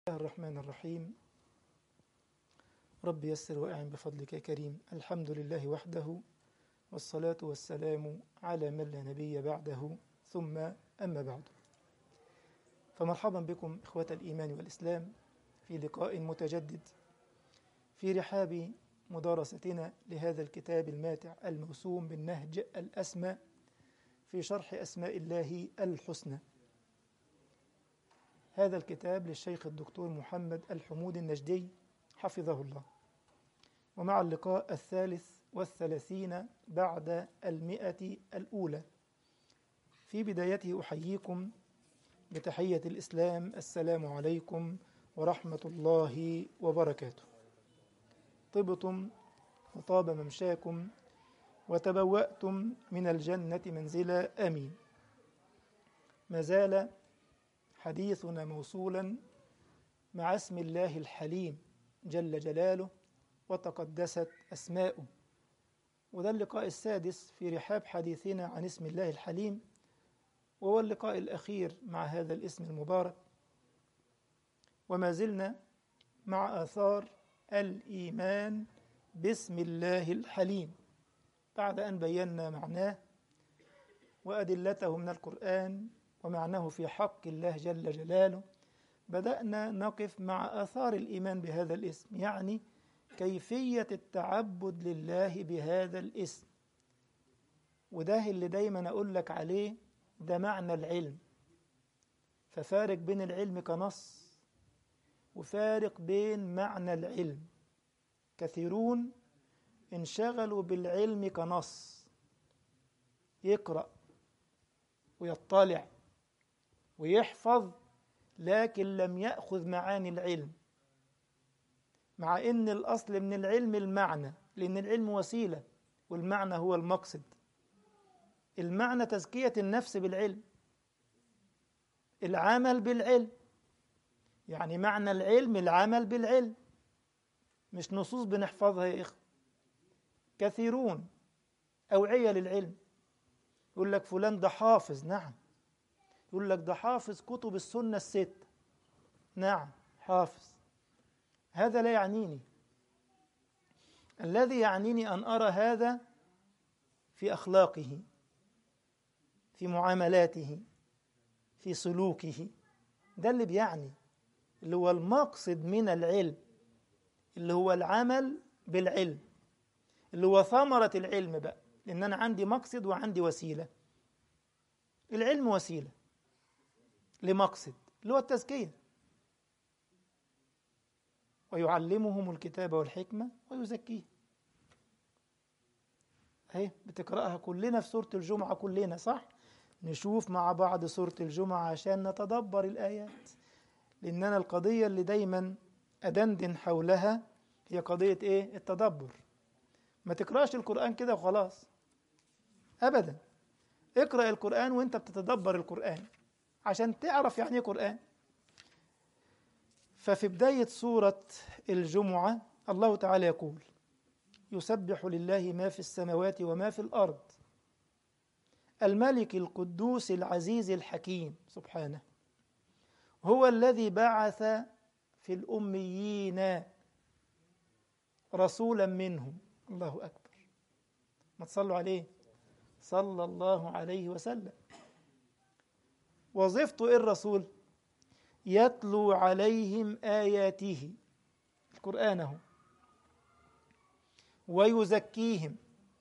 الله الرحمن الرحيم. رب يسر وأعن بفضلك يا كريم. الحمد لله وحده، والصلاة والسلام على من لا نبي بعده، ثم أما بعد. فمرحبا بكم إخوة الإيمان والإسلام في لقاء متجدد في رحاب مدارستنا لهذا الكتاب الماتع الموسوم بالنهج الأسمى في شرح أسماء الله الحسنى. هذا الكتاب للشيخ الدكتور محمد الحمود النجدي حفظه الله، ومع اللقاء 33 بعد 100 الأولى. في بدايته أحييكم بتحية الإسلام: السلام عليكم ورحمة الله وبركاته. طبتم وطاب ممشاكم وتبوأتم من الجنة منزلا، آمين. ما زال حديثنا موصولا مع اسم الله الحليم جل جلاله وتقدست أسماؤه، وده اللقاء السادس في رحاب حديثنا عن اسم الله الحليم، وهو اللقاء الأخير مع هذا الاسم المبارك. وما زلنا مع آثار الإيمان باسم الله الحليم بعد أن بينا معناه وأدلته من القرآن ومعناه في حق الله جل جلاله. بدأنا نقف مع آثار الإيمان بهذا الاسم، يعني كيفية التعبد لله بهذا الاسم. وده اللي دايما أقول لك عليه، ده معنى العلم. ففارق بين العلم كنص وفارق بين معنى العلم. كثيرون انشغلوا بالعلم كنص، يقرأ ويطلع ويحفظ، لكن لم يأخذ معاني العلم، مع إن الأصل من العلم المعنى، لأن العلم وسيلة والمعنى هو المقصد. المعنى تزكية النفس بالعلم، العمل بالعلم، يعني معنى العلم العمل بالعلم، مش نصوص بنحفظها يا إخوة. كثيرون أوعية للعلم، يقول لك فلان ده حافظ، نعم. يقول لك ده حافظ كتب السنة الست، نعم حافظ. هذا لا يعنيني. الذي يعنيني أن أرى هذا في أخلاقه، في معاملاته، في سلوكه. ده اللي بيعني، اللي هو المقصد من العلم، اللي هو العمل بالعلم، اللي هو ثمرة العلم بقى. لأن أنا عندي مقصد وعندي وسيلة. العلم وسيلة لمقصد اللي هو التزكية. ويعلمهم الكتاب والحكمة ويزكيه. اهي بتقرأها كلنا في سورة الجمعة، كلنا صح؟ نشوف مع بعض سورة الجمعة عشان نتدبر الآيات، لأننا القضية اللي دايما أدندن حولها هي قضية إيه؟ التدبر. ما تقرأش القرآن كده وخلاص، أبدا. اقرأ القرآن وانت بتتدبر القرآن عشان تعرف يعني ايه قرآن. ففي بداية سورة الجمعة الله تعالى يقول: يسبح لله ما في السماوات وما في الأرض، الملك القدوس العزيز الحكيم. سبحانه، هو الذي بعث في الأميين رسولا منهم. الله أكبر، ما تصلوا عليه صلى الله عليه وسلم. وظيفته إيه الرسول؟ يتلو عليهم آياته، القرآن هو، ويزكيهم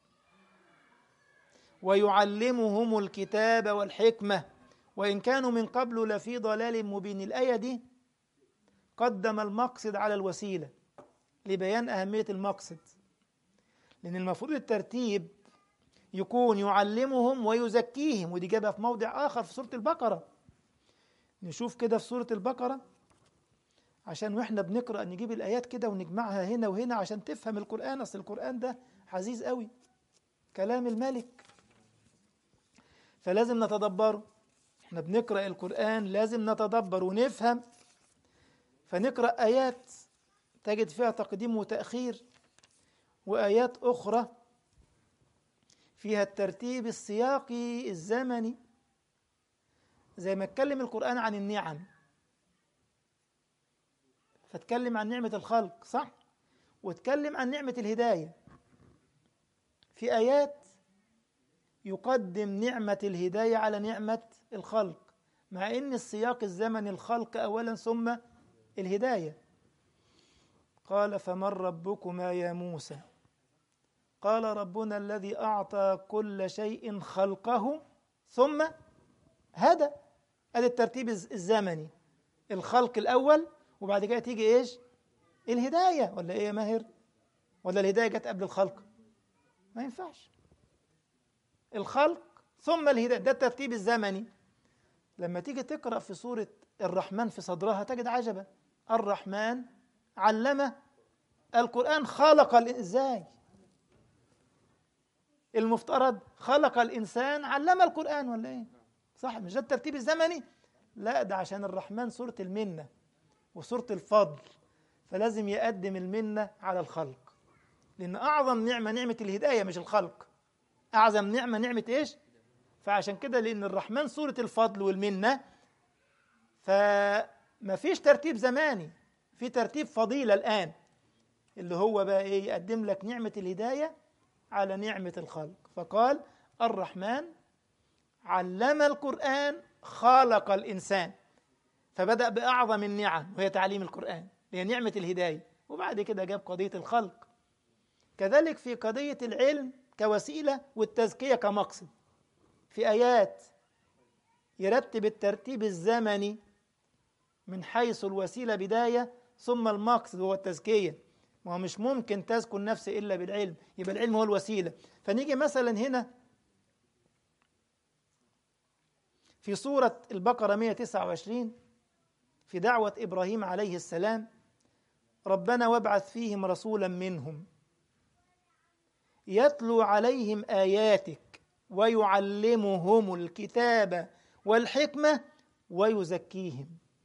ويعلمهم الكتاب والحكمة وإن كانوا من قبل لفي ضلال مبين. الآية دي قدم المقصد على الوسيلة لبيان أهمية المقصد، لأن المفروض الترتيب يكون يعلمهم ويزكيهم، ودي جابها في موضع آخر في سورة البقرة. نشوف كده في سورة البقرة عشان وإحنا بنقرأ نجيب الآيات كده ونجمعها هنا وهنا عشان تفهم القرآن. أصل القرآن ده عزيز قوي، كلام الملك، فلازم نتدبره. احنا بنقرأ القرآن لازم نتدبر ونفهم. فنقرأ آيات تجد فيها تقديم وتأخير، وآيات أخرى فيها الترتيب السياقي الزمني. زي ما اتكلم القرآن عن النعم، فاتكلم عن نعمة الخلق صح؟ واتكلم عن نعمة الهداية. في آيات يقدم نعمة الهداية على نعمة الخلق، مع إن السياق الزمني الخلق أولا ثم الهداية. قال فمن ربكما يا موسى؟ قال ربنا الذي أعطى كل شيء خلقه ثم هدى. هذا الترتيب الزمني، الخلق الأول وبعد كده تيجي إيش؟ الهداية. ولا إيه يا ماهر؟ ولا الهداية جت قبل الخلق؟ ما ينفعش، الخلق ثم الهداية، ده الترتيب الزمني. لما تيجي تقرأ في سورة الرحمن في صدرها تجد عجبا، الرحمن علم القرآن. خلق إزاي؟ المفترض خلق الإنسان علم القرآن، ولا إيه؟ صح؟ مش ده الترتيب الزمني؟ لا، ده عشان الرحمن سورة المنة وسورة الفضل، فلازم يقدم المنة على الخلق، لأن أعظم نعمة نعمة الهداية مش الخلق. أعظم نعمة نعمة إيش؟ فعشان كده لأن الرحمن سورة الفضل والمنة، فما فيش ترتيب زماني، في ترتيب فضيلة الآن، اللي هو بقى إيه؟ يقدم لك نعمة الهداية على نعمة الخلق. فقال الرحمن علم القرآن خلق الإنسان، فبدأ بأعظم النعم وهي تعليم القرآن، هي نعمة الهداية، وبعد كده جاب قضية الخلق. كذلك في قضية العلم كوسيلة والتزكية كمقصد، في آيات يرتب الترتيب الزمني من حيث الوسيلة بداية ثم المقصد هو التزكية. ما هو مش ممكن تزكو النفس إلا بالعلم، يبقى العلم هو الوسيلة. فنيجي مثلا هنا في سورة البقرة 129 في دعوة إبراهيم عليه السلام: ربنا وابعث فيهم رسولا منهم يتلو عليهم آياتك ويعلمهم الكتاب والحكمة ويزكيهم.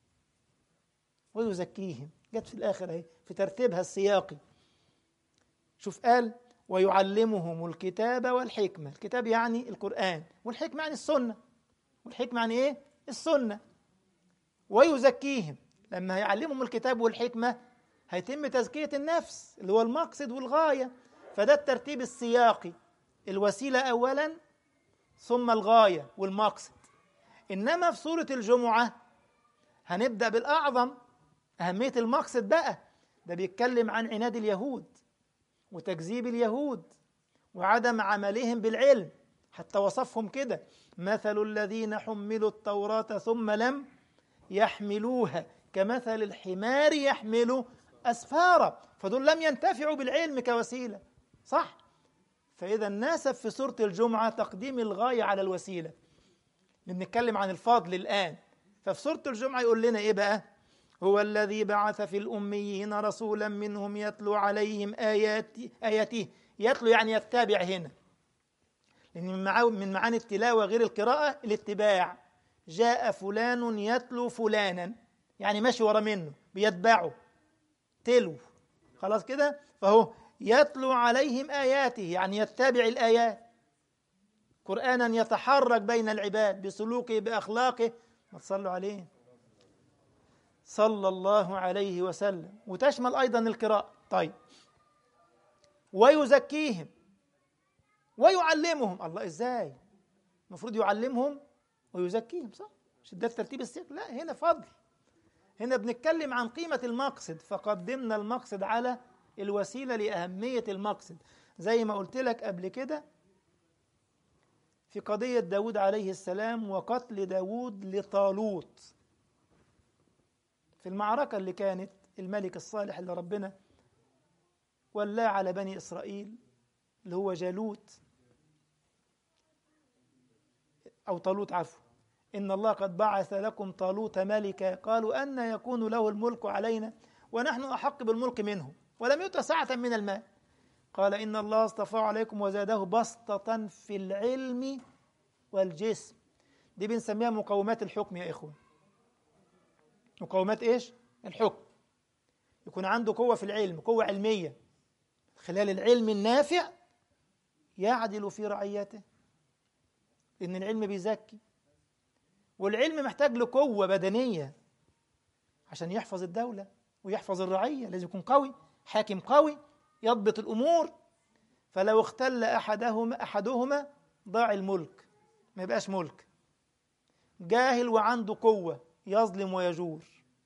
ويزكيهم جت في الآخر اهي في ترتيبها السياقي. شوف قال ويعلمهم الكتاب والحكمة، الكتاب يعني القرآن، والحكمة يعني السنة. والحكمة يعني ايه؟ السنة. ويزكيهم، لما هيعلمهم الكتاب والحكمة هيتم تزكية النفس اللي هو المقصد والغاية. فده الترتيب السياقي، الوسيلة أولا ثم الغاية والمقصد. إنما في سورة الجمعة هنبدأ بالأعظم، أهمية المقصد بقى. ده بيتكلم عن عناد اليهود وتكذيب اليهود وعدم عملهم بالعلم، حتى وصفهم كده: مثل الذين حملوا التوراة ثم لم يحملوها كمثل الحمار يحمل أسفارا. فدول لم ينتفعوا بالعلم كوسيلة، صح؟ فإذا ناسب في سورة الجمعة تقديم الغاية على الوسيلة. بنتكلم عن الفضل الآن، ففي سورة الجمعة يقول لنا إيه بقى؟ هو الذي بعث في الأميين رسولا منهم يتلو عليهم آياته. يتلو يعني يتبع هنا، لأن من معاني التلاوة غير القراءة الاتباع. جاء فلان يتلو فلانا، يعني ماشي ورا منه بيتبعه، تلو، خلاص كده. فهو يتلو عليهم آياته يعني يتبع الآيات، قرآنا يتحرك بين العباد بسلوكه بأخلاقه. ما تصلوا عليه صلى الله عليه وسلم. وتشمل أيضا القراءة. طيب، ويزكيهم ويعلمهم. الله، إزاي؟ المفروض يعلمهم ويزكيهم، صح؟ مش ده الترتيب السياق؟ لا، هنا فضل، هنا بنتكلم عن قيمة المقصد، فقدمنا المقصد على الوسيلة لأهمية المقصد. زي ما قلت لك قبل كده في قضية داود عليه السلام وقتل داود لطالوت في المعركة اللي كانت الملك الصالح اللي ربنا ولاه على بني إسرائيل، اللي هو جالوت أو طالوت، عفوا. إن الله قد بعث لكم طالوت ملكا قالوا أن يكون له الملك علينا ونحن أحق بالملك منه ولم يؤت سعة من المال قال إن الله اصطفاه عليكم وزاده بسطة في العلم والجسم. دي بنسميها مقومات الحكم يا إخوة. مقومات إيش؟ الحكم. يكون عنده قوة في العلم، قوة علمية، خلال العلم النافع يعدل في رعيته، لأن العلم بيزكي، والعلم محتاج لقوة بدنية عشان يحفظ الدولة ويحفظ الرعية، لازم يكون قوي، حاكم قوي يضبط الأمور. فلو اختل أحدهما ضاع الملك، ما يبقاش ملك. جاهل وعنده قوة يظلم ويجور،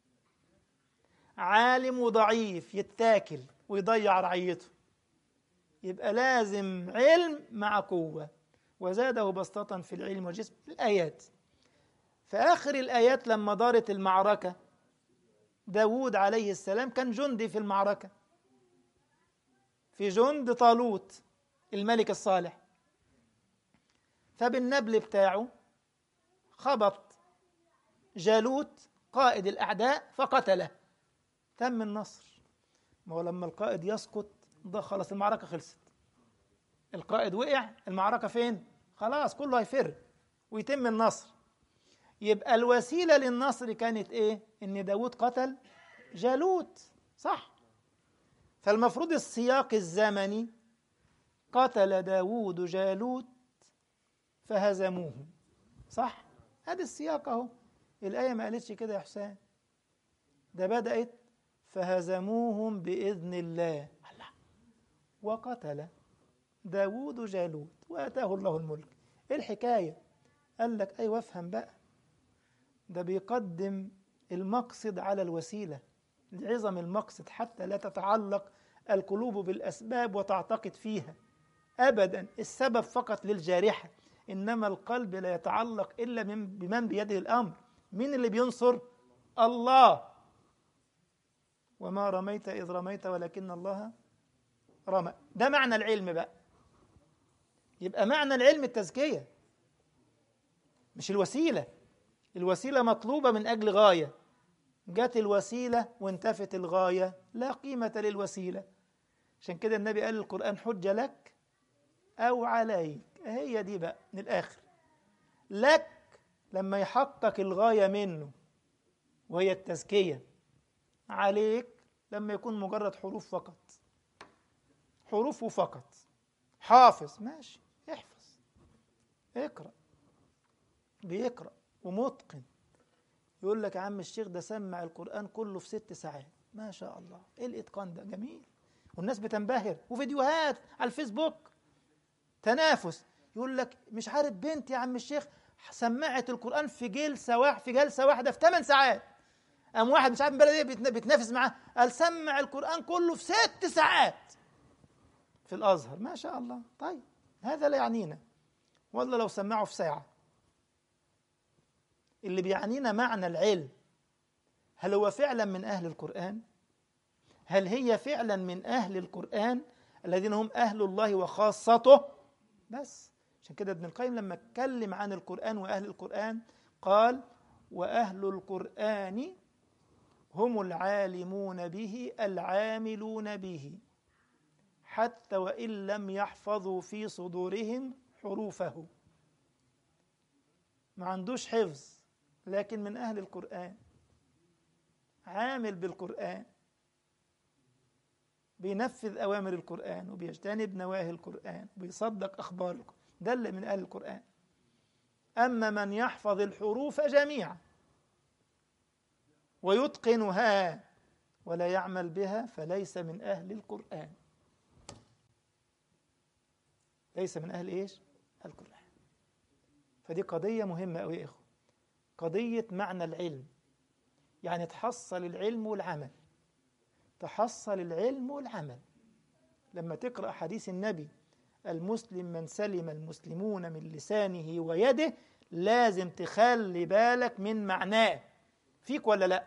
عالم وضعيف يتاكل ويضيع رعيته. يبقى لازم علم مع قوة. وزاده بسطة في العلم والجسم. الآيات في آخر الآيات لما دارت المعركة، داود عليه السلام كان جندي في المعركة، في جند طالوت الملك الصالح، فبالنبل بتاعه خبط جالوت قائد الأعداء فقتله. تم النصر. ما هو لما القائد يسقط ده خلاص المعركة خلصت. القائد وقع، المعركة فين؟ خلاص كله هيفر ويتم النصر. يبقى الوسيلة للنصر كانت ايه؟ ان داود قتل جالوت، صح؟ فالمفروض السياق الزمني قتل داود جالوت فهزموه، صح؟ هذا السياق اهو. الآية ما قالتش كده يا حسين، ده بدأت فهزموهم بإذن الله. وقتل داود جالوت وآتاه الله الملك. ايه الحكاية؟ قال لك ايوه افهم بقى، ده بيقدم المقصد على الوسيلة لعظم المقصد، حتى لا تتعلق القلوب بالأسباب وتعتقد فيها أبدا. السبب فقط للجارحة، إنما القلب لا يتعلق إلا بمن بيده الأمر. مين اللي بينصر؟ الله. وما رميت إذ رميت ولكن الله رمى. ده معنى العلم بقى. يبقى معنى العلم التزكية مش الوسيلة. الوسيلة مطلوبة من أجل غاية، جت الوسيلة وانتفت الغاية، لا قيمة للوسيلة. عشان كده النبي قال القرآن حجة لك أو عليك. هي دي بقى من الآخر. لك لما يحقق الغاية منه وهي التزكية، عليك لما يكون مجرد حروف فقط، حروفه فقط. حافظ ماشي، احفظ، اقرأ، بيقرأ ومتقن. يقول لك يا عم الشيخ ده سمع القرآن كله في 6 ساعات، ما شاء الله، ايه الإتقان ده؟ جميل. والناس بتنبهر، وفيديوهات على الفيسبوك تنافس. يقول لك مش عارف بنت يا عم الشيخ سمعت القرآن في جلسة واحدة في 8 ساعات. قام واحد مش عارف من بلد ايه بيتنافس معاه، قال سمع القرآن كله في 6 ساعات في الأزهر. ما شاء الله. طيب هذا لا يعنينا، والله لو سمعه في ساعة. اللي بيعنينا معنى العلم، هل هو فعلا من أهل القرآن؟ هل هي فعلا من أهل القرآن الذين هم أهل الله وخاصته؟ بس عشان كده ابن القيم لما اتكلم عن القرآن وأهل القرآن قال وأهل القرآن هم العالمون به العاملون به حتى وإن لم يحفظوا في صدورهم حروفه. ما عندوش حفظ لكن من أهل القرآن، عامل بالقرآن، بينفذ أوامر القرآن وبيجتنب نواهي القرآن وبيصدق أخبار القرآن. ده اللي من أهل القرآن. أما من يحفظ الحروف جميعا ويتقنها ولا يعمل بها فليس من أهل القرآن. ليس من أهل إيش؟ القرآن. فدي قضية مهمة أوي يا إخوة، قضية معنى العلم. يعني تحصل العلم والعمل، تحصل العلم والعمل. لما تقرأ حديث النبي المسلم من سلم المسلمون من لسانه ويده، لازم تخلي بالك من معناه فيك ولا لا.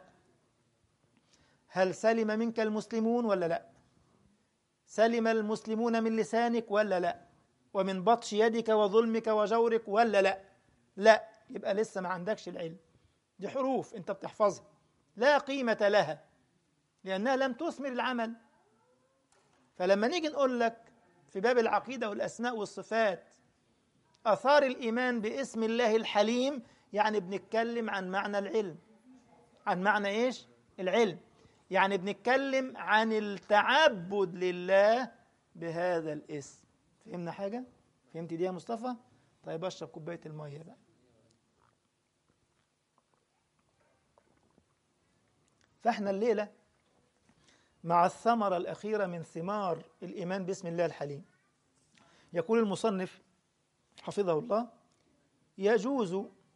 هل سلم منك المسلمون ولا لا؟ سلم المسلمون من لسانك ولا لا؟ ومن بطش يدك وظلمك وجورك ولا لا؟ لا، يبقى لسه ما عندكش العلم. دي حروف انت بتحفظها لا قيمة لها لأنها لم تثمر العمل. فلما نيجي نقول لك في باب العقيدة والأسماء والصفات أثار الإيمان باسم الله الحليم، يعني بنتكلم عن معنى العلم. عن معنى إيش؟ العلم. يعني بنتكلم عن التعبد لله بهذا الاسم. فهمنا حاجة؟ فهمت دي يا مصطفى؟ طيب اشرب كوباية المية بقى. فاحنا الليلة مع الثمرة الأخيرة من ثمار الإيمان باسم الله الحليم. يقول المصنف حفظه الله: يجوز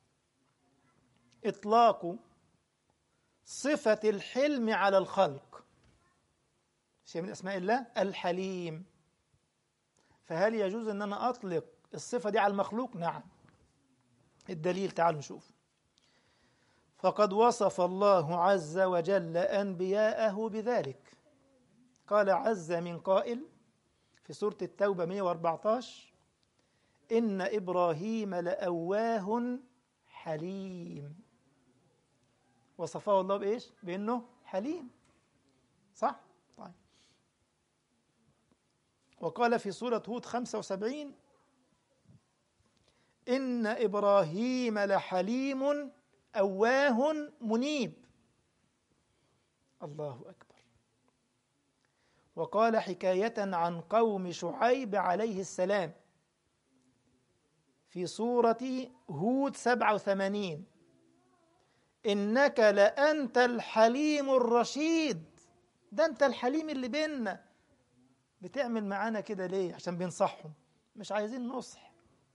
إطلاق صفة الحلم على الخلق، شيء من أسماء الله الحليم. فهل يجوز أن أنا أطلق الصفة دي على المخلوق؟ نعم. الدليل تعالوا نشوف. فقد وصف الله عز وجل أنبياءه بذلك. قال عز من قائل في سورة التوبة 114: إن إبراهيم لأواه حليم. وصفه الله بإيش؟ بأنه حليم، صح؟ طيب. وقال في سورة هود 75: إن إبراهيم لحليم أواه منيب. الله أكبر. وقال حكاية عن قوم شعيب عليه السلام في سورة هود 87: إنك لأنت الحليم الرشيد. ده أنت الحليم اللي بيننا، بتعمل معانا كده ليه؟ عشان بينصحهم، مش عايزين نصح،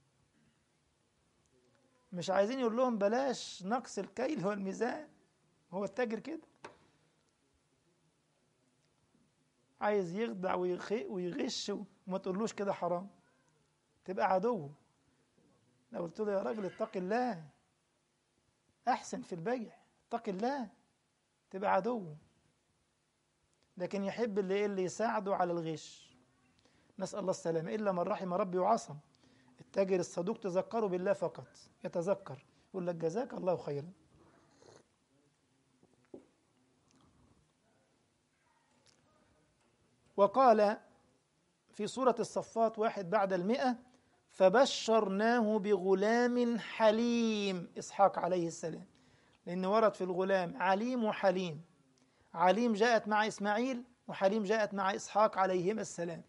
مش عايزين يقول لهم بلاش نقص الكيل والميزان. هو التاجر كده عايز يخدع ويغش، وما تقولوش كده حرام، تبقى عدو. لو قلت له يا راجل اتق الله، أحسن في البيع، اتق الله، تبقى عدو. لكن يحب اللي يساعده على الغش. نسأل الله السلامة، إلا من رحم ربي وعصم. التاجر الصدوق تذكروا بالله فقط، يتذكر يقول لك جزاك الله خيرا. وقال في سورة الصفات 1 بعد 100: فبشرناه بغلام حليم، إسحاق عليه السلام. لأن ورد في الغلام عليم وحليم. عليم جاءت مع إسماعيل، وحليم جاءت مع إسحاق عليهما السلام.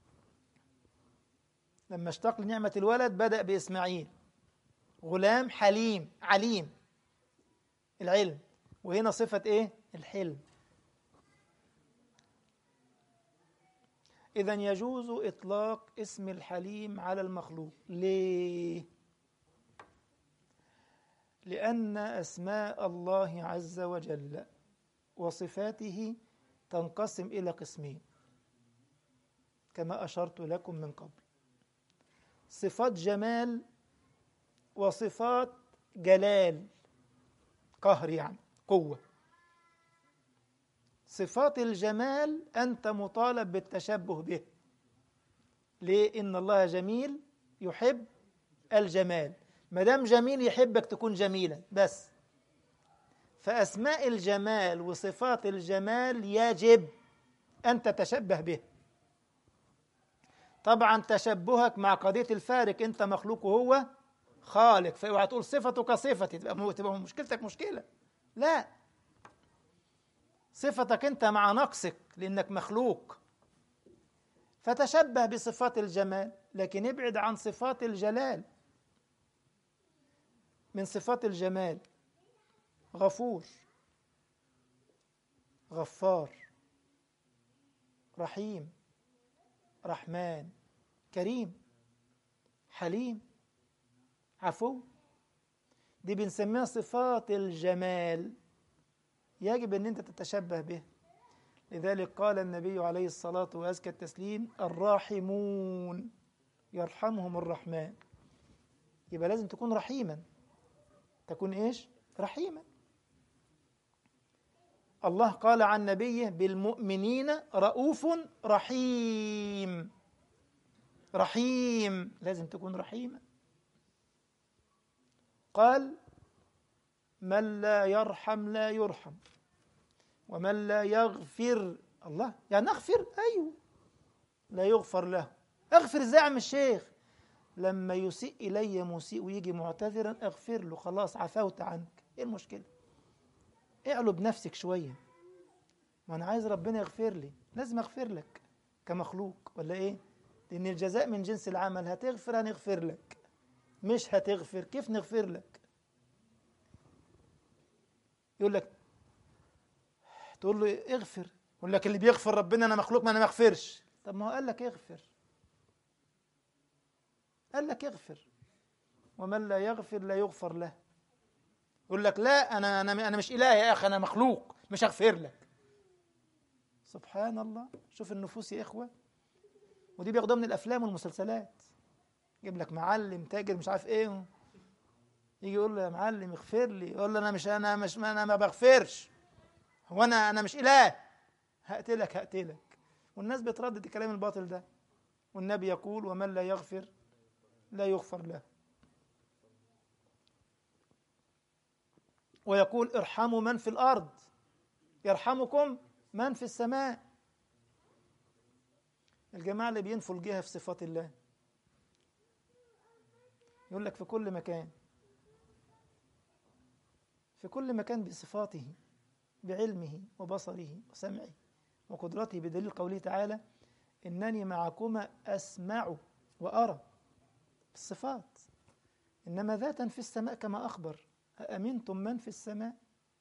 لما اشتاق لنعمة الولد بدأ بإسماعيل، غلام حليم، عليم العلم، وهنا صفة إيه؟ الحلم. إذن يجوز إطلاق اسم الحليم على المخلوق. ليه؟ لأن أسماء الله عز وجل وصفاته تنقسم إلى قسمين كما أشرت لكم من قبل: صفات جمال وصفات جلال، قهر يعني قوة. صفات الجمال أنت مطالب بالتشبه به. ليه؟ إن الله جميل يحب الجمال، ما دام جميل يحبك تكون جميلا بس. فأسماء الجمال وصفات الجمال يجب أن تتشبه به. طبعا تشبهك مع قضية الفارق، أنت مخلوق وهو خالق، فاوعى تقول صفته كصفتي تبقى مشكلتك مشكلة. لا، صفتك أنت مع نقصك لأنك مخلوق، فتشبه بصفات الجمال، لكن ابعد عن صفات الجلال. من صفات الجمال غفور، غفار، رحيم، رحمن، كريم، حليم، عفو. دي بنسميها صفات الجمال، يجب أن أنت تتشبه به. لذلك قال النبي عليه الصلاة وأزكى التسليم: الراحمون يرحمهم الرحمن. يبقى لازم تكون رحيما، تكون إيش؟ رحيما. الله قال عن نبيه: بالمؤمنين رؤوف رحيم. رحيم لازم تكون رحيما. قال: من لا يرحم لا يرحم، ومن لا يغفر، الله يعني اغفر، أيوه، لا يغفر له. اغفر ازاي يا عم الشيخ؟ لما يسيء إلي مسيء ويجي معتذرا اغفر له، خلاص عفوت عنك. ايه المشكلة؟ اعلو بنفسك شوية، وانا عايز ربنا يغفر لي، لازم اغفر لك كمخلوق ولا ايه؟ لأن الجزاء من جنس العمل، هتغفر هنغفر لك، مش هتغفر كيف نغفر لك؟ يقول لك، تقول له اغفر، يقول لك اللي بيغفر ربنا أنا مخلوق ما أنا ما أغفرش. طب ما هو قال لك اغفر، قال لك اغفر، ومن لا يغفر لا يغفر له. يقول لك لا أنا مش إله يا أخي، أنا مخلوق مش هغفر لك. سبحان الله. شوف النفوس يا إخوة، ودي بياخدوها من الأفلام والمسلسلات. يجيب لك معلم تاجر مش عارف إيه، يجي يقول له يا معلم اغفر لي، يقول له أنا ما بغفرش، هو أنا مش إله، هقتلك. والناس بتردد الكلام الباطل ده. والنبي يقول ومن لا يغفر لا يغفر له. ويقول ارحموا من في الأرض يرحمكم من في السماء. الجماعة اللي بينفوا الجهة في صفات الله، يقول لك في كل مكان، في كل مكان بصفاته، بعلمه وبصره وسمعه وقدرته، بدليل قوله تعالى إنني معكما أسمع وأرى. الصفات. إنما ذاتا في السماء كما أخبر أأمنتم من في السماء.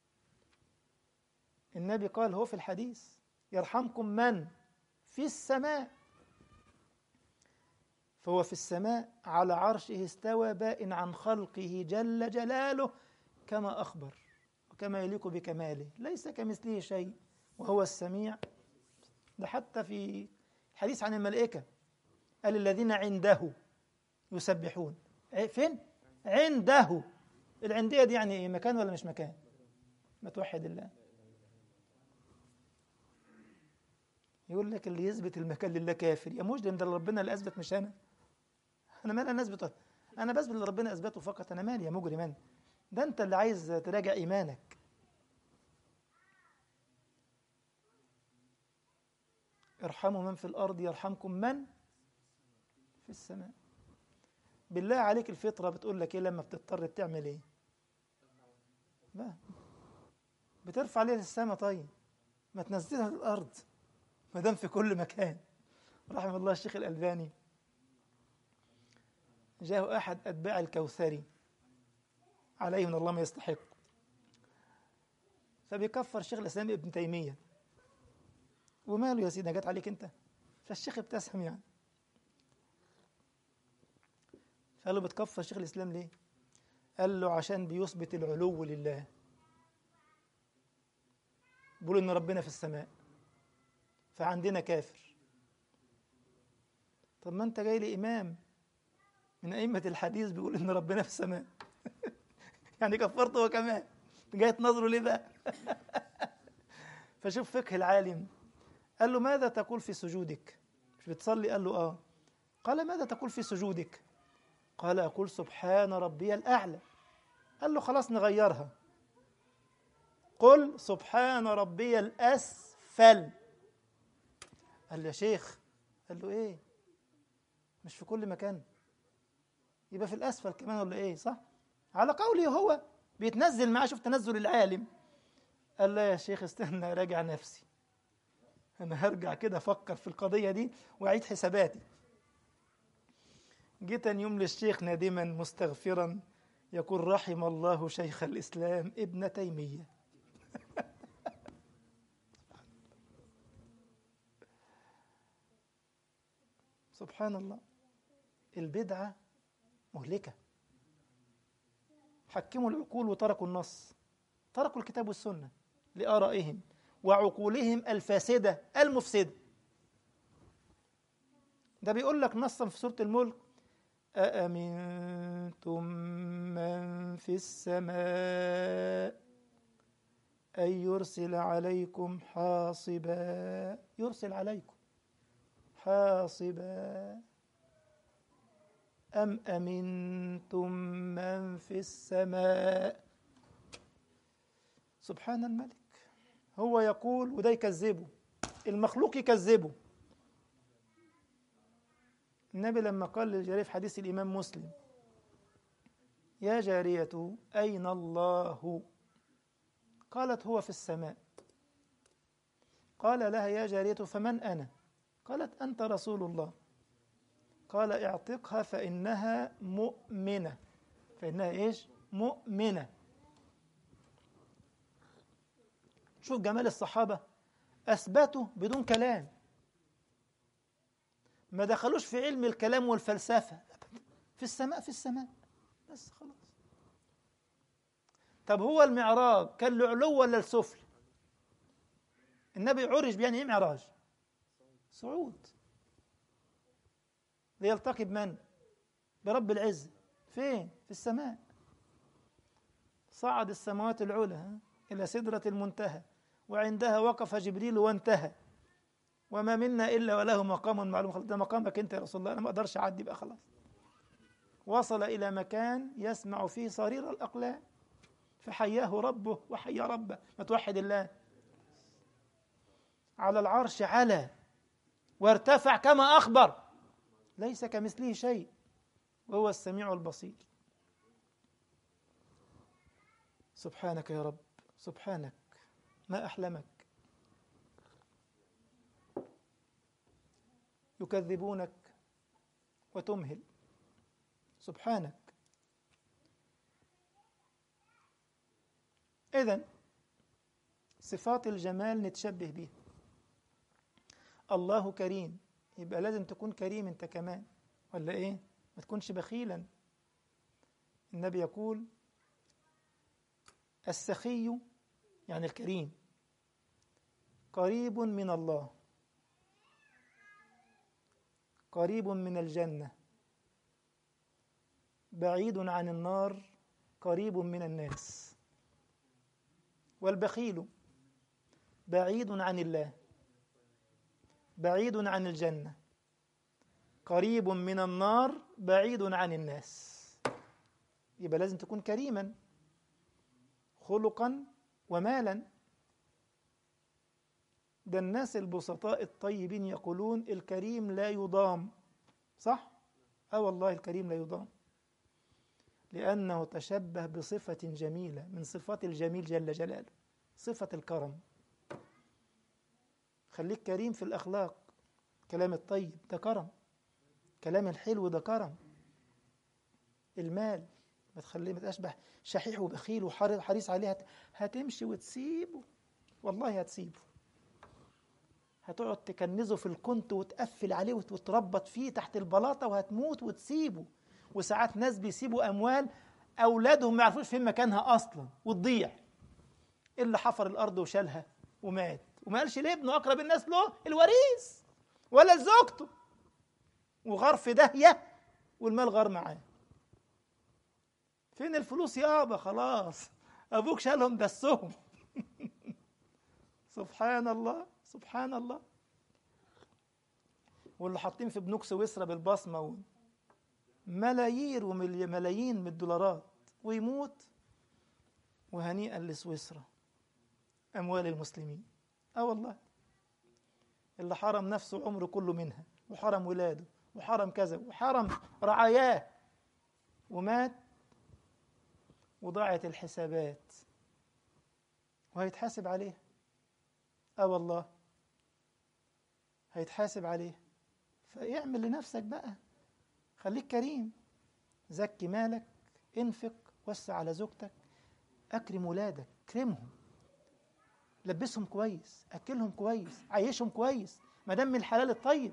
النبي قال هو في الحديث يرحمكم من في السماء. فهو في السماء على عرشه استوى بائن عن خلقه جل جلاله كما أخبر وكما يليق بكماله، ليس كمثله شيء وهو السميع. ده حتى في الحديث عن الملائكة قال الذين عنده يسبحون. فين؟ عنده. العندية دي يعني إيه؟ مكان ولا مش مكان؟ ما توحد الله. يقول لك اللي يثبت المكان لله كافر. يا مجرم، ده ربنا اللي أثبت مش أنا مالي أنا أثبت؟ أنا بثبت اللي ربنا أثبته فقط، أنا مالي يا مجرم أنا؟ ده أنت اللي عايز تراجع إيمانك. ارحموا من في الأرض يرحمكم من في السماء. بالله عليك الفطرة بتقول لك إيه لما بتضطر بتعمل إيه؟ بقى بترفع ليه للسماء؟ طيب ما تنزلها للأرض ما دام في كل مكان. رحمه الله الشيخ الألباني، جاءه أحد أتباع الكوثري عليه من الله ما يستحق، فبيكفر الشيخ الإسلام ابن تيمية. وماله يا سيدنا، جت عليك أنت؟ فالشيخ ابتسم يعني، فقال له بتكفر شيخ الإسلام ليه؟ قال له عشان بيثبت العلو لله، بيقول إن ربنا في السماء، فعندنا كافر. طب ما أنت جاي لي إمام من أئمة الحديث بيقول إن ربنا في السماء يعني كفرته هو كمان، جاي تنظره ليه بقى؟ فشوف فقه العالم. قال له ماذا تقول في سجودك؟ مش بتصلي؟ قال له آه. قال ماذا تقول في سجودك؟ قال أقول سبحان ربي الأعلى. قال له خلاص نغيرها، قل سبحان ربي الأسفل. قال له يا شيخ، قال له إيه؟ مش في كل مكان؟ يبقى في الأسفل كمان ولا إيه؟ صح؟ على قولي هو بيتنزل معاه. شوف تنزل العالم. قال لا يا شيخ استنى راجع نفسي، أنا هرجع كده أفكر في القضية دي وأعيد حساباتي. جيت يوم للشيخ نادما مستغفرا يقول رحم الله شيخ الإسلام ابن تيمية. سبحان الله. البدعة مهلكة. حكموا العقول وتركوا النص، تركوا الكتاب والسنة لآرائهم وعقولهم الفاسدة المفسدة. ده بيقول لك نصا في سورة الملك أأمنتم من في السماء أن يرسل عليكم حاصبا. يرسل عليكم حاصبا أم أمنتم من في السماء. سبحان الملك. هو يقول وده يكذبه، المخلوق يكذبه. النبي لما قال للجارية في حديث الإمام مسلم يا جارية أين الله؟ قالت هو في السماء. قال لها يا جارية فمن أنا؟ قالت أنت رسول الله. قال اعتقها فإنها مؤمنة. فإنها إيش؟ مؤمنة. شوف جمال الصحابة، أثبتوا بدون كلام، ما دخلوش في علم الكلام والفلسفة، في السماء، في السماء بس خلاص. طب هو المعراج كان له علو ولا السفل؟ النبي عرج، يعني ايه معراج؟ صعود، ليلتقي بمن؟ برب العزة. فين؟ في السماء. صعد السماوات العلى إلى سدرة المنتهى، وعندها وقف جبريل وانتهى، وما منا إلا وله مقام معلوم. خلاص ده مقامك أنت يا رسول الله، أنا ما أقدرش أعدي بقى خلاص. وصل إلى مكان يسمع فيه صرير الأقلام، فحياه ربه وحيا ربه. ما توحد الله. على العرش علا وارتفع كما أخبر، ليس كمثله شيء وهو السميع البصير. سبحانك يا رب، سبحانك، ما أحلمك. يكذبونك وتمهل، سبحانك. إذن صفات الجمال نتشبه بها. الله كريم، يبقى لازم تكون كريم أنت كمان، ولا إيه؟ ما تكونش بخيلا. النبي يقول السخي يعني الكريم قريب من الله، قريب من الجنة، بعيد عن النار، قريب من الناس. والبخيل بعيد عن الله، بعيد عن الجنة، قريب من النار، بعيد عن الناس. يبقى لازم تكون كريما خلقا ومالا. ده الناس البسطاء الطيبين يقولون الكريم لا يضام، صح؟ والله الكريم لا يضام، لأنه تشبه بصفة جميلة من صفات الجميل جل جلاله، صفة الكرم. خليك كريم في الأخلاق، كلام الطيب ده كرم، كلام الحلو ده كرم. المال ما تخليه، ما تشبه شحيح وبخيل وحريص عليه، هتمشي وتسيبه، والله هتسيبه. هتقعد تكنزه في الكنت وتقفل عليه وتربط فيه تحت البلاطة وهتموت وتسيبه. وساعات ناس بيسيبوا أموال أولادهم ما يعرفوش فين مكانها أصلا وتضيع. اللي حفر الأرض وشالها ومات، وما قالش لابنه أقرب الناس له الوريث ولا لزوجته، وغار في داهية والمال غار معاه. فين الفلوس يابا؟ خلاص أبوك شالهم دسهم. سبحان الله، سبحان الله. واللي حاطين في بنوك سويسرا بالبصمة ملايير وملايين من الدولارات، ويموت وهنيئا لسويسرا، أموال المسلمين. والله اللي حرم نفسه عمره كله منها، وحرم ولاده، وحرم كذا، وحرم رعاياه، ومات وضاعت الحسابات وهيتحاسب عليه. والله هيتحاسب عليه. فاعمل لنفسك بقى، خليك كريم، زكي مالك، انفق، وسع على زوجتك، أكرم ولادك، كرمهم، لبسهم كويس، أكلهم كويس، عيشهم كويس، ما دام من الحلال الطيب.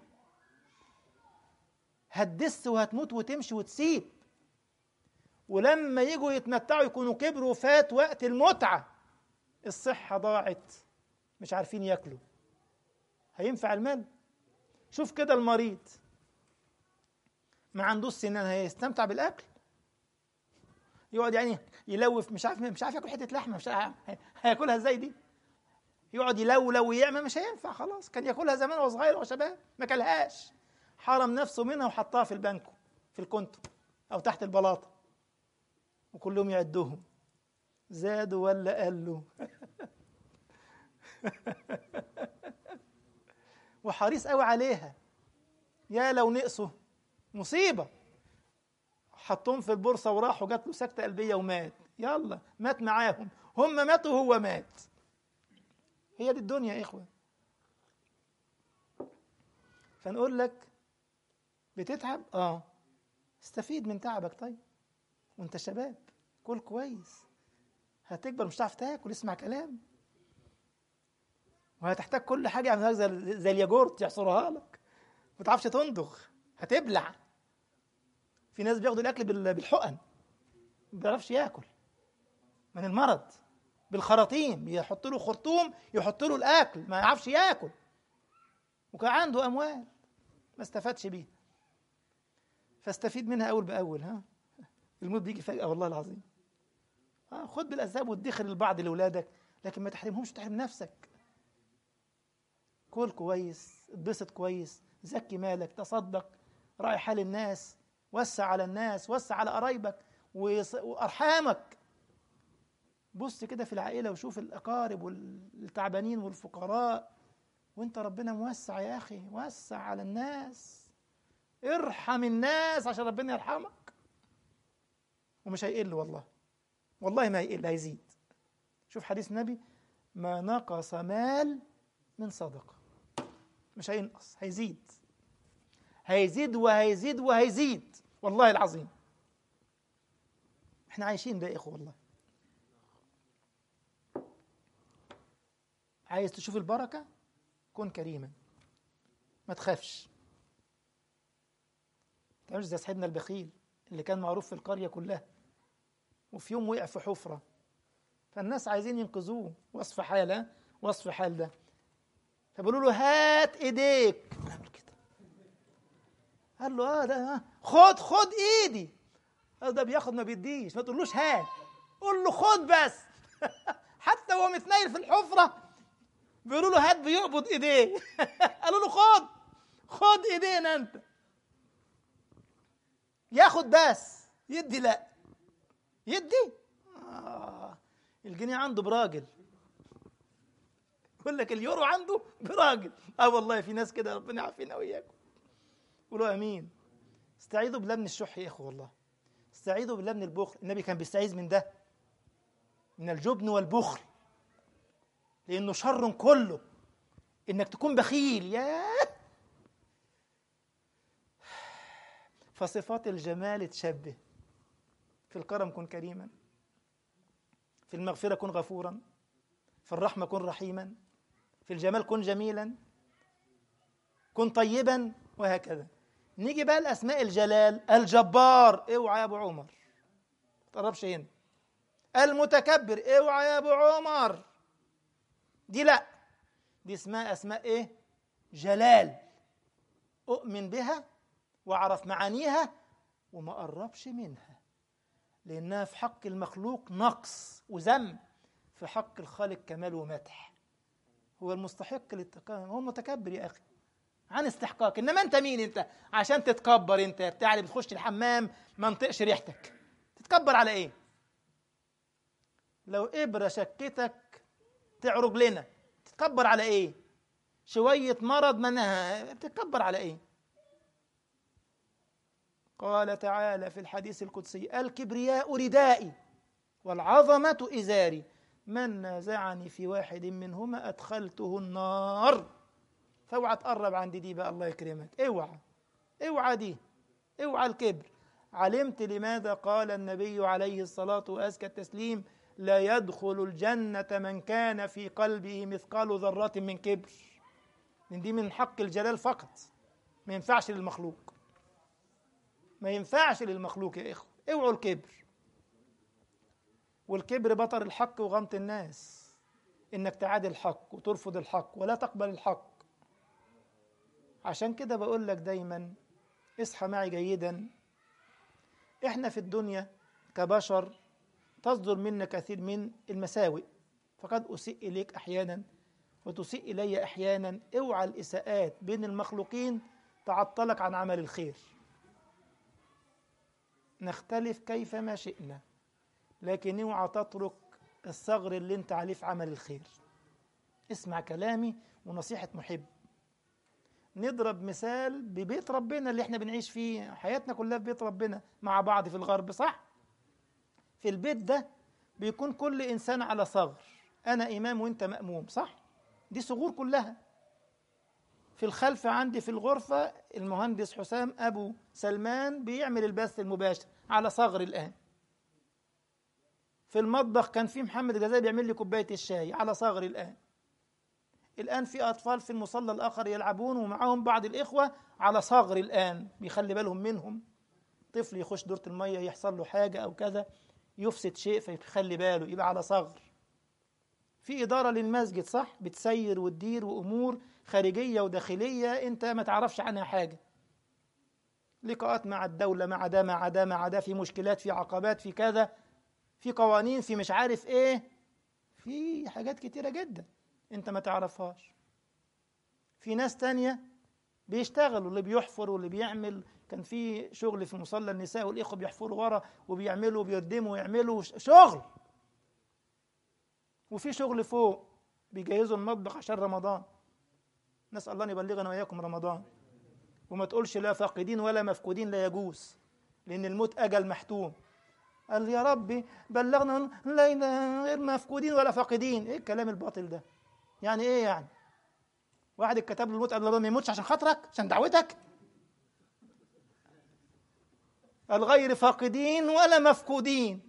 هتدس وهتموت وتمشي وتسيب، ولما يجوا يتمتعوا يكونوا كبروا وفات وقت المتعة، الصحة ضاعت، مش عارفين ياكلوا، هينفع المال؟ شوف كده المريض ما عندوش سنان، هيستمتع بالأكل؟ يقعد يعني يلوف، مش عارف ياكل حتة لحمة، مش عارف هياكلها ازاي دي؟ يقعد يلولو ويعمل، مش هينفع خلاص. كان ياكلها زمان وهو صغير وشباب، ما كلهاش، حرم نفسه منها وحطها في البنكو، في الكونتو او تحت البلاطه، وكلهم يعدوهم زادوا ولا قالوا. وحريص قوي عليها، يا لو نقصوا مصيبه. حطهم في البورصه وراحوا، جات له سكته قلبيه ومات، يلا مات معاهم، هم ماتوا وهو مات. هي دي الدنيا يا إخوة. فنقول لك بتتعب؟ استفيد من تعبك. طيب وانت شباب، كل كويس، هتكبر مش هتعرف تاكل، اسمع كلام. وهتحتاج كل حاجة يعملها لك زي الياجورت يعصرها لك، ما تعرفش تندغ، هتبلع. في ناس بياخدوا الأكل بالحقن، ما بيعرفش ياكل من المرض. بالخراطيم، يحط له خرطوم يحط له الأكل ما يعرفش ياكل، وكان عنده أموال ما استفادش بيها. فاستفيد منها أول بأول. الموت بيجي فجأة والله العظيم. خد بالأسباب وادخر البعض لأولادك، لكن ما تحرمهمش وتحرم نفسك. كل كويس، اتبسط كويس، زكي مالك، تصدق، راعي حال الناس، وسع على الناس، وسع على قرايبك وأرحامك. بص كده في العائلة وشوف الأقارب والتعبانين والفقراء، وانت ربنا موسع يا أخي، وسع على الناس، ارحم الناس عشان ربنا يرحمك. ومش هيقل والله، والله ما هيقل، هيزيد. شوف حديث النبي: ما نقص مال من صدقة. مش هينقص، هيزيد، هيزيد وهيزيد وهيزيد والله العظيم. احنا عايشين ده يا اخوة والله. عايز تشوف البركة؟ كن كريما، ما تخافش. مش زي صاحبنا البخيل اللي كان معروف في القرية كلها، وفي يوم وقع في حفرة، فالناس عايزين ينقذوه، وصف حاله وصف حال ده، فبيقولوا له هات ايديك. عمل كده، قال له ده خد ايدي. قال ده بياخد ما بيديش، ما تقولوش هات، قول له خد بس. حتى هو متنيل في الحفرة بيقولوا له هات، بيقبض ايديه. قالوا له خد ايدينا انت. ياخد بس، يدي لا، يدي. الجنيه عنده براجل، يقول لك اليورو عنده براجل. والله في ناس كده، ربنا يعافينا وإياكم. قولوا امين. استعيذوا بالله من الشح يا اخوه والله، استعيذوا بالله من البخل. النبي كان بيستعيذ من ده، من الجبن والبخل، لانه شر كله انك تكون بخيل. ياه. فصفات الجمال تشبه، في الكرم كن كريما، في المغفرة كن غفورا، في الرحمة كن رحيما، في الجمال كن جميلا، كن طيبا، وهكذا. نيجي بقى الأسماء الجلال: الجبار، اوعى يا أبو عمر ما تقربش هنا. المتكبر، اوعى يا أبو عمر، دي لا، دي اسمها أسماء إيه؟ جلال. أؤمن بها وأعرف معانيها وما أقربش منها، لأنها في حق المخلوق نقص وذم، في حق الخالق كمال ومدح. هو المستحق للتكبر، هو متكبر يا أخي عن استحقاق. إنما أنت مين أنت عشان تتكبر؟ أنت بتاع اللي بتخش الحمام ما نطقش ريحتك، تتكبر على إيه؟ لو إبرة شكتك تعرج لنا، تتكبر على إيه؟ شوية مرض منها، تتكبر على إيه؟ قال تعالى في الحديث القدسي: الكبرياء ردائي والعظمة إزاري، من نازعني في واحد منهما أدخلته النار. فاوعى تقرب عند دي بقى، الله يكرمك، اوعى دي، اوعى الكبر. علمت لماذا قال النبي عليه الصلاة وأزكى التسليم: لا يدخل الجنة من كان في قلبه مثقال ذرة من كبر. من دي من حق الجلال فقط، ما ينفعش للمخلوق، ما ينفعش للمخلوق يا إخوة. اوعوا الكبر. والكبر بطر الحق وغمط الناس، إنك تعادي الحق وترفض الحق ولا تقبل الحق. عشان كده بقول لك دايما اصحى معي جيدا. احنا في الدنيا كبشر تصدر منا كثير من المساوئ، فقد أسيء إليك أحيانا وتسيء إلي أحيانا. اوعى الإساءات بين المخلوقين تعطلك عن عمل الخير. نختلف كيفما شئنا، لكن اوعى تترك الثغر اللي انت عليه في عمل الخير. اسمع كلامي ونصيحة محب. نضرب مثال ببيت ربنا اللي احنا بنعيش فيه، حياتنا كلها في بيت ربنا مع بعض في الغرب، صح؟ في البيت ده بيكون كل إنسان على ثغر، أنا إمام وإنت مأموم، صح؟ دي ثغور كلها. في الخلف عندي في الغرفة المهندس حسام أبو سلمان بيعمل البث المباشر على ثغر الآن. في المطبخ كان في محمد الجزائري بيعمل لي كوباية الشاي على ثغر الآن. الآن في أطفال في المصلى الآخر يلعبون ومعهم بعض الإخوة على صغر الآن بيخلي بالهم منهم. طفل يخش دورة المية يحصل له حاجة أو كذا يفسد شيء فيخلي باله، يبقى على صغر. في إدارة للمسجد صح، بتسير وتدير وأمور خارجية وداخلية أنت ما تعرفش عنها حاجة، لقاءات مع الدولة، مع ده مع ده مع ده، في مشكلات، في عقبات، في كذا، في قوانين، في مش عارف إيه، في حاجات كتيرة جدا أنت ما تعرفهاش. في ناس تانية بيشتغلوا، اللي بيحفر واللي بيعمل. كان في شغل في مصلى النساء والإخوة بيحفروا ورا وبيعملوا وبيردموا ويعملوا شغل، وفي شغل فوق بيجهزوا المطبخ عشان رمضان. نسأل الله أن يبلغنا وإياكم رمضان. وما تقولش لا فاقدين ولا مفقودين، لا يجوز، لأن الموت أجل محتوم. قال يا ربي بلغنا لا غير مفقودين ولا فاقدين. إيه الكلام الباطل ده؟ يعني إيه يعني؟ واحد اتكتب له الموت قال له ما يموتش عشان خاطرك، عشان دعوتك. الغير فاقدين ولا مفقودين.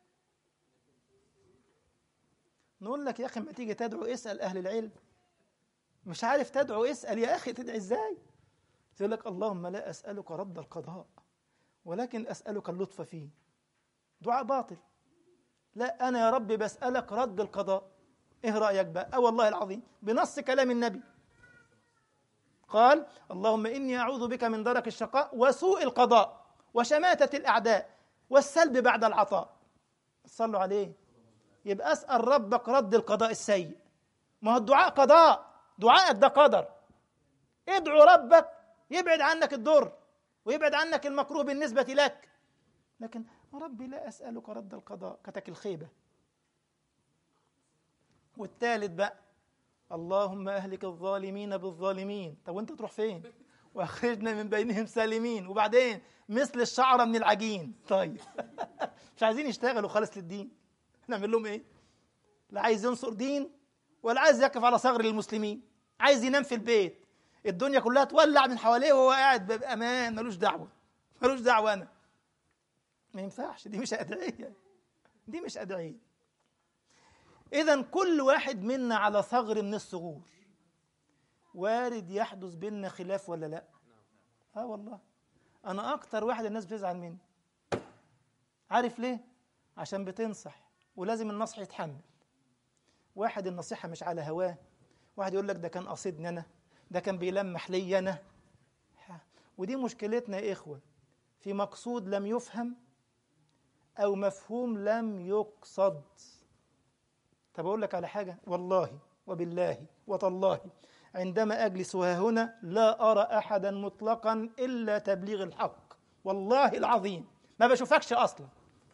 نقول لك يا أخي ما تيجي تدعو اسأل أهل العلم. مش عارف تدعو اسأل يا أخي، تدعي إزاي؟ يقول لك اللهم لا أسألك رد القضاء ولكن أسألك اللطف فيه. دعاء باطل. لا، أنا يا رب بسألك رد القضاء. إيه رأيك بقى؟ والله العظيم بنص كلام النبي قال اللهم إني أعوذ بك من درك الشقاء وسوء القضاء وشماتة الأعداء والسلب بعد العطاء. صلوا عليه. يبقى أسأل ربك رد القضاء السيء. ما هو الدعاء قضاء، دعاءك ده قدر. ادعو ربك يبعد عنك الضر ويبعد عنك المكروه بالنسبة لك. لكن ربي لا أسألك رد القضاء، كتك الخيبة. والثالث بقى اللهم أهلك الظالمين بالظالمين. طب وانت تروح فين؟ وأخرجنا من بينهم سالمين. وبعدين مثل الشعرة من العجين. طيب مش عايزين يشتغلوا خالص للدين، نعمل لهم ايه؟ لا عايز ينصر دين ولا عايز يقف على ثغر المسلمين، عايز ينام في البيت، الدنيا كلها تولع من حواليه وهو قاعد بأمان ملوش دعوة. ملوش دعوة. أنا ما ينفعش، دي مش أدعية، دي مش أدعية. إذن كل واحد منا على ثغر من الثغور. وارد يحدث بيننا خلاف ولا لا؟ والله أنا أكتر واحد الناس بتزعل مني. عارف ليه؟ عشان بتنصح ولازم النصح يتحمل. واحد النصيحة مش على هواه، واحد يقول لك ده كان قصدني أنا، ده كان بيلمح لي أنا. ودي مشكلتنا يا إخوة، في مقصود لم يفهم أو مفهوم لم يقصد. طب أقول لك على حاجة، والله وبالله وتالله عندما أجلس وهنا لا أرى أحدا مطلقا إلا تبليغ الحق. والله العظيم ما بشوفكش أصلا،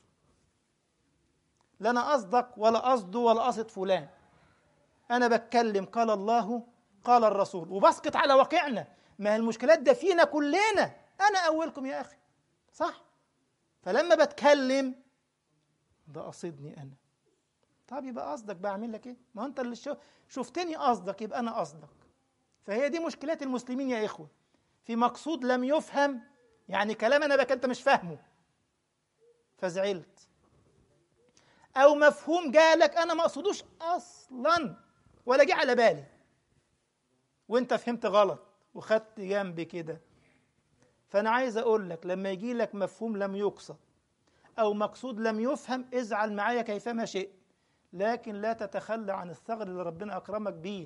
لا أنا قصدك ولا قصده ولا قصد فلان. أنا بتكلم قال الله قال الرسول وبسقط على واقعنا. ما المشكلات ده فينا كلنا، أنا أولكم يا أخي، صح؟ فلما بتكلم ده قصدني أنا. طب يبقى قصدك بعمل لك إيه؟ ما أنت اللي شفتني قصدك، يبقى أنا قصدك. فهي دي مشكلات المسلمين يا إخوة، في مقصود لم يفهم، يعني كلام أنا بك أنت مش فاهمه فزعلت، أو مفهوم جالك أنا ما أقصدوش أصلا ولا جه على بالي وأنت فهمت غلط وخدت جنبي كده. فأنا عايز أقول لك لما يجي لك مفهوم لم يقصد أو مقصود لم يفهم ازعل معايا كيفما شئت، لكن لا تتخلى عن الثغر اللي ربنا أكرمك بيه،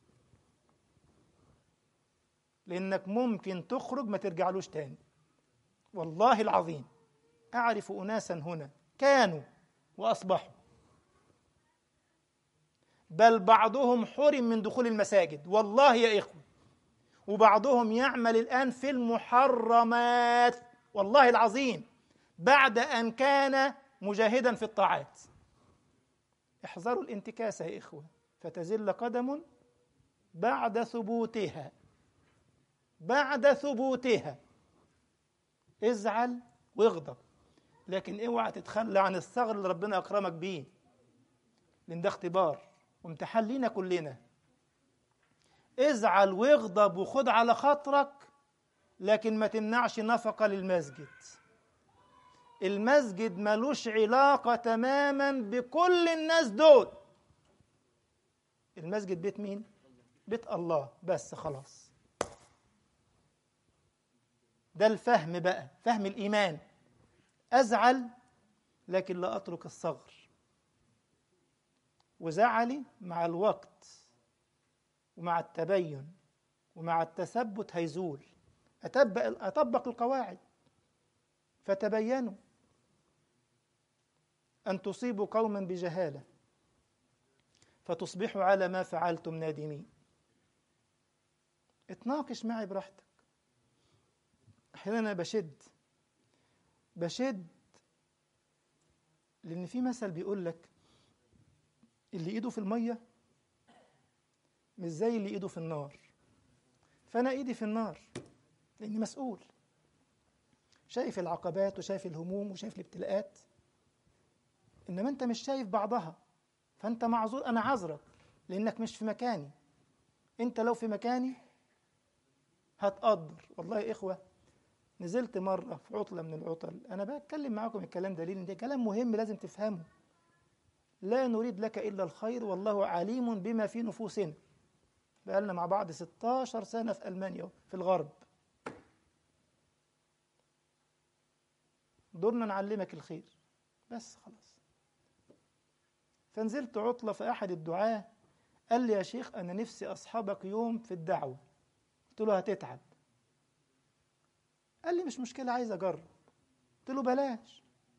لأنك ممكن تخرج ما ترجعلوش تاني. والله العظيم أعرف أناسا هنا كانوا وأصبحوا، بل بعضهم حرم من دخول المساجد والله يا إخوة، وبعضهم يعمل الآن في المحرمات والله العظيم بعد أن كان مجاهدا في الطاعات. احذروا الانتكاسة يا إخوة فتزل قدم بعد ثبوتها. بعد ثبوتها ازعل واغضب، لكن اوعى تتخلى عن الثغر اللي ربنا أكرمك بيه، لأن ده اختبار وامتحان لينا كلنا. ازعل واغضب وخد على خاطرك، لكن ما تمنعش نفقة للمسجد. المسجد ملوش علاقة تماما بكل الناس دول. المسجد بيت مين؟ بيت الله بس خلاص. ده الفهم بقى، فهم الإيمان. أزعل لكن لا أترك الصغر، وزعلي مع الوقت ومع التبين ومع التثبت هيزول. أطبق القواعد. فتبينوا أن تصيبوا قوما بجهالة فتصبحوا على ما فعلتم نادمين. اتناقش معي براحتك. أحيانا أنا بشد لأن في مثل بيقول لك اللي إيده في المية مش زي اللي إيده في النار. فأنا إيدي في النار لأني مسؤول، شايف العقبات وشايف الهموم وشايف الابتلاءات، إنما أنت مش شايف بعضها، فأنت معذور. أنا عذرك لأنك مش في مكاني. أنت لو في مكاني هتقدر. والله يا إخوة، نزلت مرة في عطلة من العطل، أنا بتكلم معاكم الكلام ده لأن ده كلام مهم لازم تفهمه. لا نريد لك إلا الخير والله عليم بما في نفوسنا. بقالنا مع بعض 16 سنة في ألمانيا في الغرب، دورنا نعلمك الخير بس خلاص. فنزلت عطلة، فأحد الدعاة قال لي يا شيخ أنا نفسي أصحابك يوم في الدعوة. قلت له هتتعب. قال لي مش مشكلة، عايز أجرب. قلت له بلاش.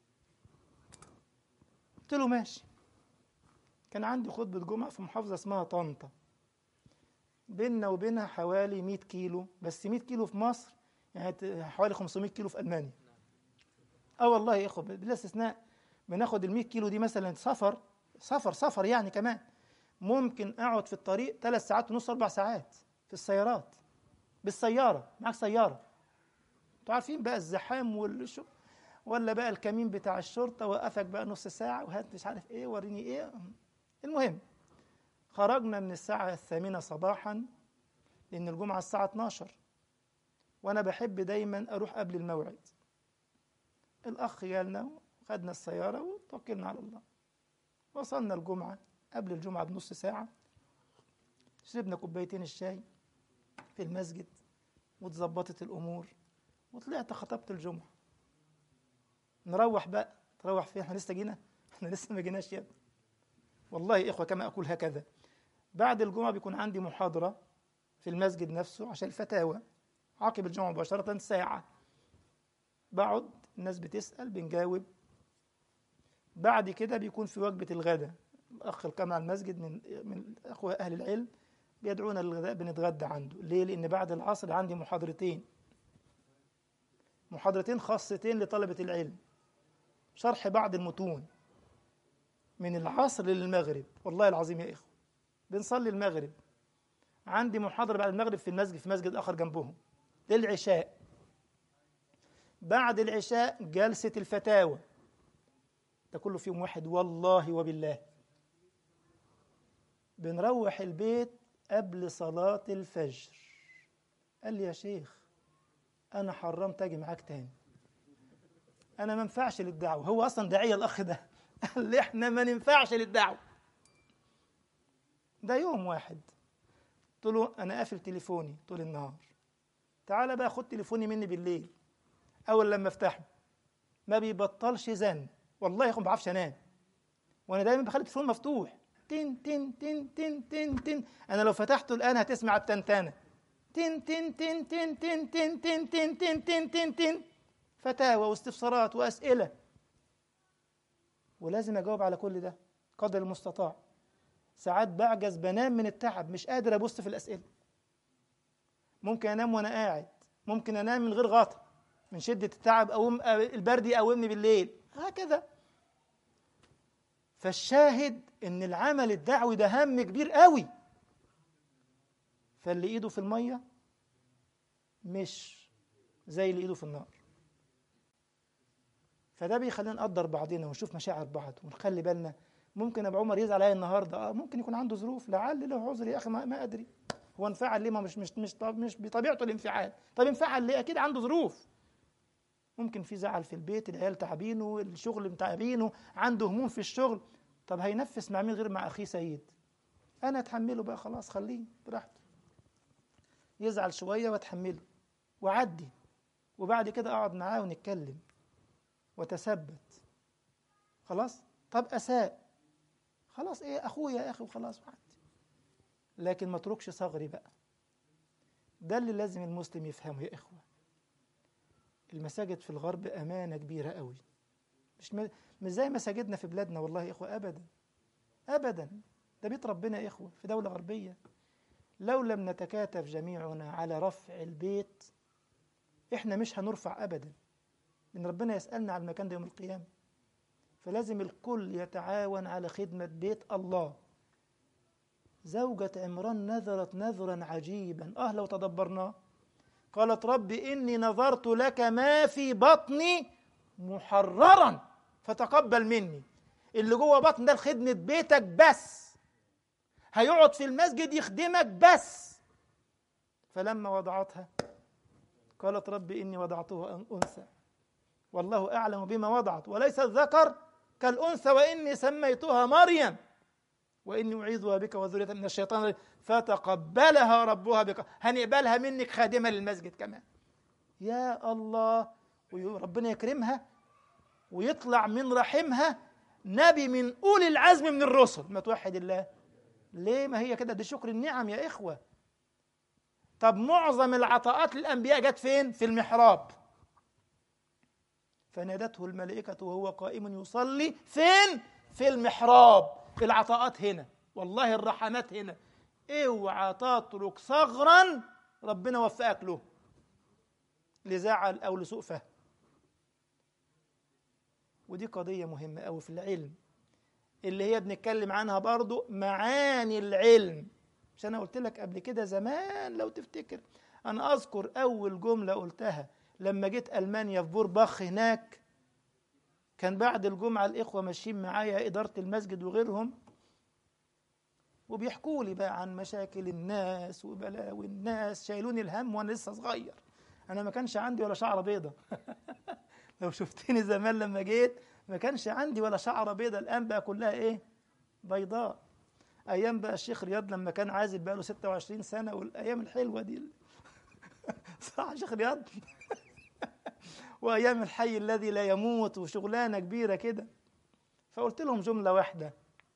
قلت له ماشي. كان عندي خطبة جمعة في محافظة اسمها طنطا، بيننا وبينها حوالي 100 كيلو، بس 100 كيلو في مصر يعني حوالي 500 كيلو في ألمانيا. والله يا إخوة بلا استثناء. بناخد ال 100 كيلو دي مثلا سفر يعني كمان ممكن أقعد في الطريق 3 ساعات ونص 4 ساعات في السيارات، بالسيارة. معاك سيارة، انتوا عارفين بقى الزحام ولا بقى الكمين بتاع الشرطة وقفك بقى نص ساعة وهات مش عارف ايه وريني ايه. المهم خرجنا من الساعة 8 صباحا لأن الجمعة الساعة 12، وأنا بحب دايما أروح قبل الموعد. الأخ جالنا وخدنا السيارة وتوكلنا على الله. وصلنا الجمعة قبل الجمعة بنص ساعة، شربنا كوبايتين الشاي في المسجد وتظبطت الأمور وطلعت خطبت الجمعة. نروح بقى. تروح فين؟ احنا لسه جينا؟ احنا لسه ما جيناش يا ابني. والله يا إخوة كما أقول هكذا. بعد الجمعة بيكون عندي محاضرة في المسجد نفسه عشان الفتاوى، عقب الجمعة مباشرة ساعة بقعد، الناس بتسأل بنجاوب. بعد كده بيكون في وجبة الغداء، الأخ القائم على المسجد من أخوة أهل العلم بيدعونا للغداء، بنتغدى عنده. ليه؟ لأن بعد العصر عندي محاضرتين خاصتين لطلبة العلم، شرح بعض المتون من العصر للمغرب. والله العظيم يا إخوة بنصلي المغرب، عندي محاضرة بعد المغرب في المسجد، في مسجد آخر جنبهم للعشاء. بعد العشاء جلسة الفتاوى، ده كله في يوم واحد. والله وبالله بنروح البيت قبل صلاة الفجر. قال لي يا شيخ أنا حرمت أجي معاك تاني، أنا ما ينفعش للدعوة. هو أصلا داعية الأخ ده قال لي إحنا ما ننفعش للدعوة. ده يوم واحد. قلت له أنا قافل تليفوني طول النهار، تعال بقى خد تليفوني مني بالليل. أول لما أفتحه ما بيبطلش زن. والله يا أخي ما بعرفش أنام وأنا دايما بخلي التليفون مفتوح. تن تن تن تن تن تن. أنا لو فتحته الآن هتسمع التنتانة. تن تن تن تن تن تن تن تن تن تن تن تن. فتاوى واستفسارات وأسئلة، ولازم أجاوب على كل ده قدر المستطاع. ساعات بعجز بنام من التعب، مش قادر أبص في الأسئلة. ممكن أنام وأنا قاعد، ممكن أنام من غير غطا من شدة التعب، أو البرد يقومني بالليل، هكذا. فالشاهد إن العمل الدعوي ده هم كبير قوي. فاللي إيده في المية مش زي اللي إيده في النار. فده بيخلينا نقدر بعضنا ونشوف مشاعر بعض ونخلي بالنا. ممكن أبو عمر يزعل عليا النهارده، ممكن يكون عنده ظروف، لعل له عذر يا أخي، ما أدري هو انفعل ليه. ما مش بطبيعته الانفعال. طب انفعل ليه؟ أكيد عنده ظروف. ممكن في زعل في البيت، العيال تعبينه، الشغل تعبينه، عنده هموم في الشغل. طب هينفس مع مين غير مع أخيه سيد؟ أنا أتحمله بقى خلاص، خليه براحته، يزعل شوية وأتحمله وعدي، وبعد كده أقعد معاه ونتكلم وتثبت. خلاص. طب أساء، خلاص إيه أخويا يا أخي وخلاص وعدي، لكن ما تركش ثغري بقى. ده اللي لازم المسلم يفهمه يا إخوة. المساجد في الغرب أمانة كبيرة قوي، مش زي مساجدنا في بلادنا والله يا إخوة، أبدا أبدا. ده بيت ربنا يا إخوة في دولة غربية. لو لم نتكاتف جميعنا على رفع البيت إحنا مش هنرفع أبدا، إن ربنا يسألنا على المكان ده يوم القيامة. فلازم الكل يتعاون على خدمة بيت الله. زوجة عمران نذرت نذرا عجيبا، لو تدبرناه، قالت رب إني نذرت لك ما في بطني محررا فتقبل مني. اللي جوه بطن ده لخدمة بيتك بس، هيقعد في المسجد يخدمك بس. فلما وضعتها قالت رب إني وضعته أنثى والله أعلم بما وضعت وليس الذكر كالأنثى وإني سميتها مريم وإني أعيذها بك وذريتها من الشيطان فتقبلها ربها هنقبلها منك خادمة للمسجد كمان. يا الله. وربنا يكرمها ويطلع من رحمها نبي من أولي العزم من الرسل. ما توحد الله. ليه؟ ما هي كده، دي شكر النعم يا إخوة. طب معظم العطاءات للأنبياء جت فين؟ في المحراب. فنادته الملائكة وهو قائم يصلي فين؟ في المحراب. العطاءات هنا والله، الرحمات هنا. اوعى تترك ثغرا ربنا وفقك له لزعل أو لسوء فهم. ودي قضية مهمة أوي في العلم، اللي هي بنتكلم عنها برضو، معاني العلم. مش أنا قلت لك قبل كده زمان لو تفتكر، أنا أذكر أول جملة قلتها لما جيت ألمانيا في بورباخ هناك. كان بعد الجمعة الإخوة ماشيين معايا إدارة المسجد وغيرهم، وبيحكوا لي بقى عن مشاكل الناس وبلاوي الناس، شايلوني الهم وأنا لسه صغير. أنا ما كانش عندي ولا شعرة بيضة. لو شفتني زمان لما جيت ما كانش عندي ولا شعرة بيضة، الآن بقى كلها إيه؟ بيضاء. أيام بقى الشيخ رياض لما كان عازب بقى له 26 سنة، والأيام الحلوة دي. صح يا شيخ رياض؟ وأيام الحي الذي لا يموت، وشغلانة كبيرة كده. فقلت لهم جملة واحدة،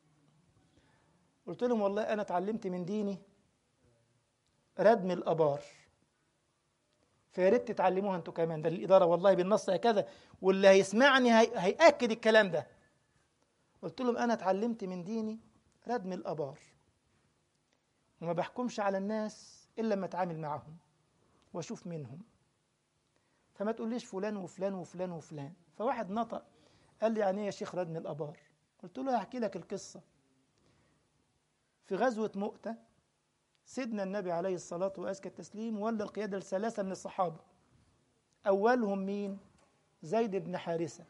قلت لهم والله أنا اتعلمت من ديني ردم الآبار، فياريت تتعلموها انتوا كمان. ده الإدارة والله بالنص هكذا، واللي هيسمعني هيأكد الكلام ده. قلت لهم أنا اتعلمت من ديني ردم الآبار، وما بحكمش على الناس إلا لما أتعامل معهم وأشوف منهم. فما تقوليش فلان وفلان وفلان وفلان. فواحد نطق قال لي يعني ايه يا شيخ ردم الآبار؟ قلت له هحكي لك القصة. في غزوة مؤتة سيدنا النبي عليه الصلاة وأزكى التسليم ولى القيادة لثلاثة من الصحابة. أولهم مين؟ زيد بن حارثة،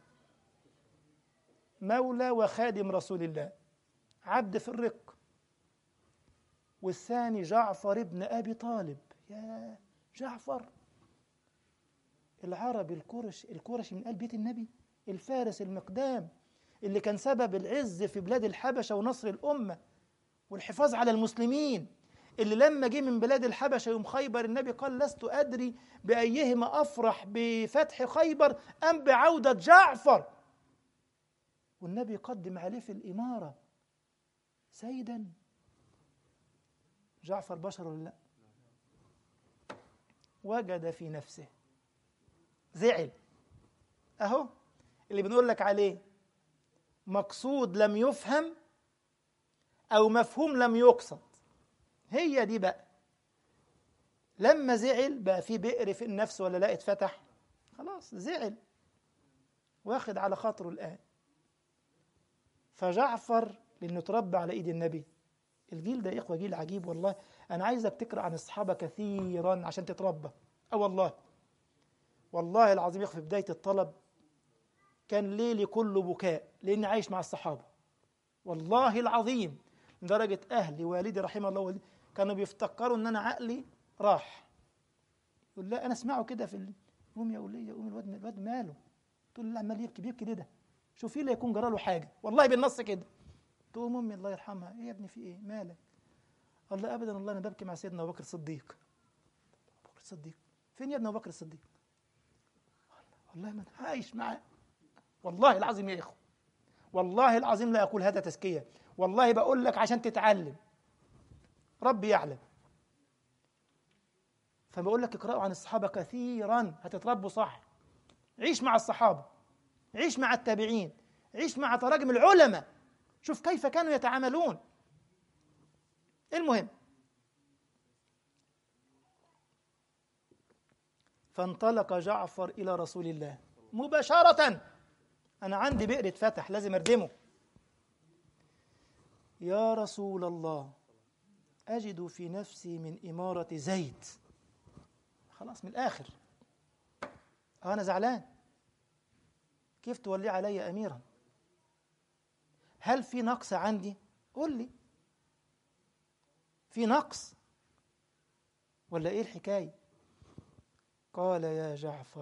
مولى وخادم رسول الله، عبد في الرق. والثاني جعفر بن أبي طالب. يا جعفر، العربي القرشي من قلب بيت النبي، الفارس المقدام اللي كان سبب العز في بلاد الحبشة ونصر الأمة والحفاظ على المسلمين، اللي لما جه من بلاد الحبشة يوم خيبر النبي قال لست أدري بأيهما أفرح، بفتح خيبر أم بعودة جعفر. والنبي قدم عليه في الإمارة سيدا. جعفر بشر ولا لا؟ وجد في نفسه، زعل. أهو اللي بنقول لك عليه، مقصود لم يفهم أو مفهوم لم يقصد. هي دي بقى. لما زعل بقى في بئر في النفس ولا لا اتفتح؟ خلاص زعل، واخد على خاطره الآن. فجعفر لأنه تربى على إيد النبي. الجيل ده يا إخوة جيل عجيب والله. أنا عايزك تقرأ عن الصحابة كثيرا عشان تتربى. والله والله العظيم يا إخوة، في بداية الطلب كان ليلي كله بكاء لأني عايش مع الصحابة. والله العظيم لدرجة أهلي والدي رحمه الله والدي كانوا بيفتكروا أن أنا عقلي راح. يقول لا أنا أسمعه كده قوم يا ولية قوم، الواد ماله؟ تقول له عمال يبكي ليه ده؟ شوفي لا يكون جرى له حاجة. والله بالنص كده. تقوم أمي الله يرحمها، إيه يا ابني في إيه؟ مالك؟ قال له أبدا والله أنا ببكي مع سيدنا أبو بكر الصديق. أبو بكر الصديق فين يا ابن أبو بكر الصديق؟ والله ما أنا عايش معاه. والله العظيم يا إخوة، والله العظيم لا أقول هذا تزكية، والله بقول لك عشان تتعلم، ربي يعلم. فبقول لك اقرأوا عن الصحابة كثيرا هتتربوا صح. عيش مع الصحابة، عيش مع التابعين، عيش مع تراجم العلماء، شوف كيف كانوا يتعاملون. المهم، فانطلق جعفر إلى رسول الله مباشرة. أنا عندي بئر اتفتح لازم أردمه. يا رسول الله، أجد في نفسي من إمارة زيد. خلاص من الآخر، أنا زعلان، كيف تولي علي أميرا؟ هل في نقص عندي؟ قل لي، في نقص ولا إيه الحكاية؟ قال يا جعفر،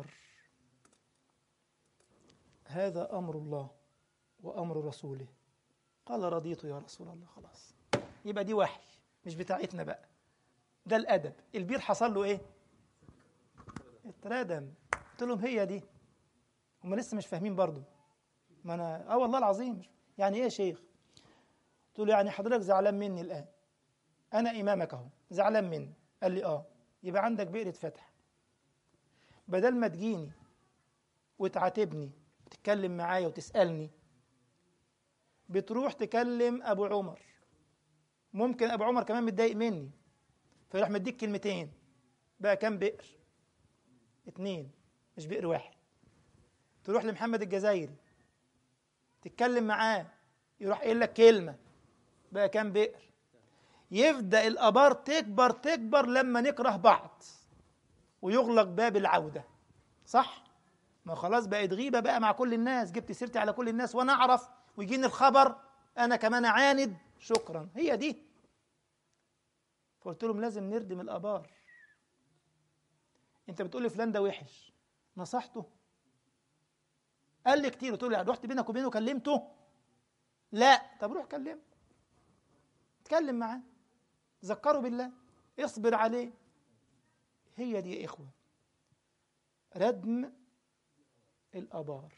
هذا أمر الله وأمر رسوله. قال رضيت يا رسول الله. خلاص، يبقى دي وحي مش بتاعتنا بقى، ده الأدب. البير حصل له إيه؟ اتردم. قلت لهم هي دي. هم لسه مش فاهمين برضو. ما أنا والله العظيم يعني إيه يا شيخ؟ قلت له يعني حضرتك زعلان مني الآن، أنا إمامك أهو، زعلان مني. قال لي يبقى عندك بئر فتح، بدل ما تجيني وتعاتبني وتتكلم معايا وتسألني، بتروح تكلم أبو عمر. ممكن أبو عمر كمان متضايق مني فيروح مديك كلمتين. بقى كام بئر؟ 2 مش بئر واحد. تروح لمحمد الجزائري تتكلم معاه، يروح قايل لك كلمة. بقى كام بئر؟ يبدأ الآبار تكبر تكبر لما نكره بعض ويغلق باب العودة. صح؟ ما خلاص بقت غيبة بقى مع كل الناس، جبت سيرتي على كل الناس وأنا أعرف ويجيني الخبر أنا كمان أعاند. شكرا، هي دي. فقلت لهم لازم نردم الآبار. أنت بتقول لي فلان ده وحش، نصحته؟ قال لي كتير. قلت له يعني رحت بينك وبينه كلمته؟ لا. طب روح كلمه، اتكلم معاه، ذكره بالله، اصبر عليه. هي دي يا إخوة ردم الآبار.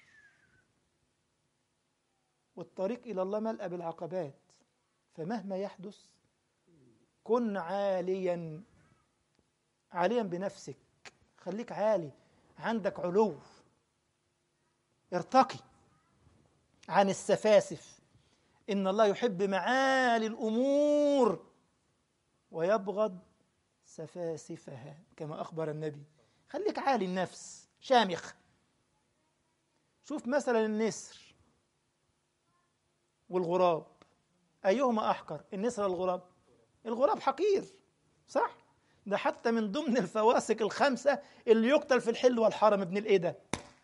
والطريق إلى الله ملأ بالعقبات، فمهما يحدث كن عاليا، عاليا بنفسك. خليك عالي، عندك علو، ارتقي عن السفاسف. إن الله يحب معالي الأمور ويبغض سفاسفها كما أخبر النبي. خليك عالي النفس، شامخ. شوف مثلا النسر والغراب، أيهما أحقر، النسر والغراب؟ الغراب حقير، صح؟ ده حتى من ضمن الفواسق الخمسة اللي يقتل في الحل والحرم. ابن الإيه ده؟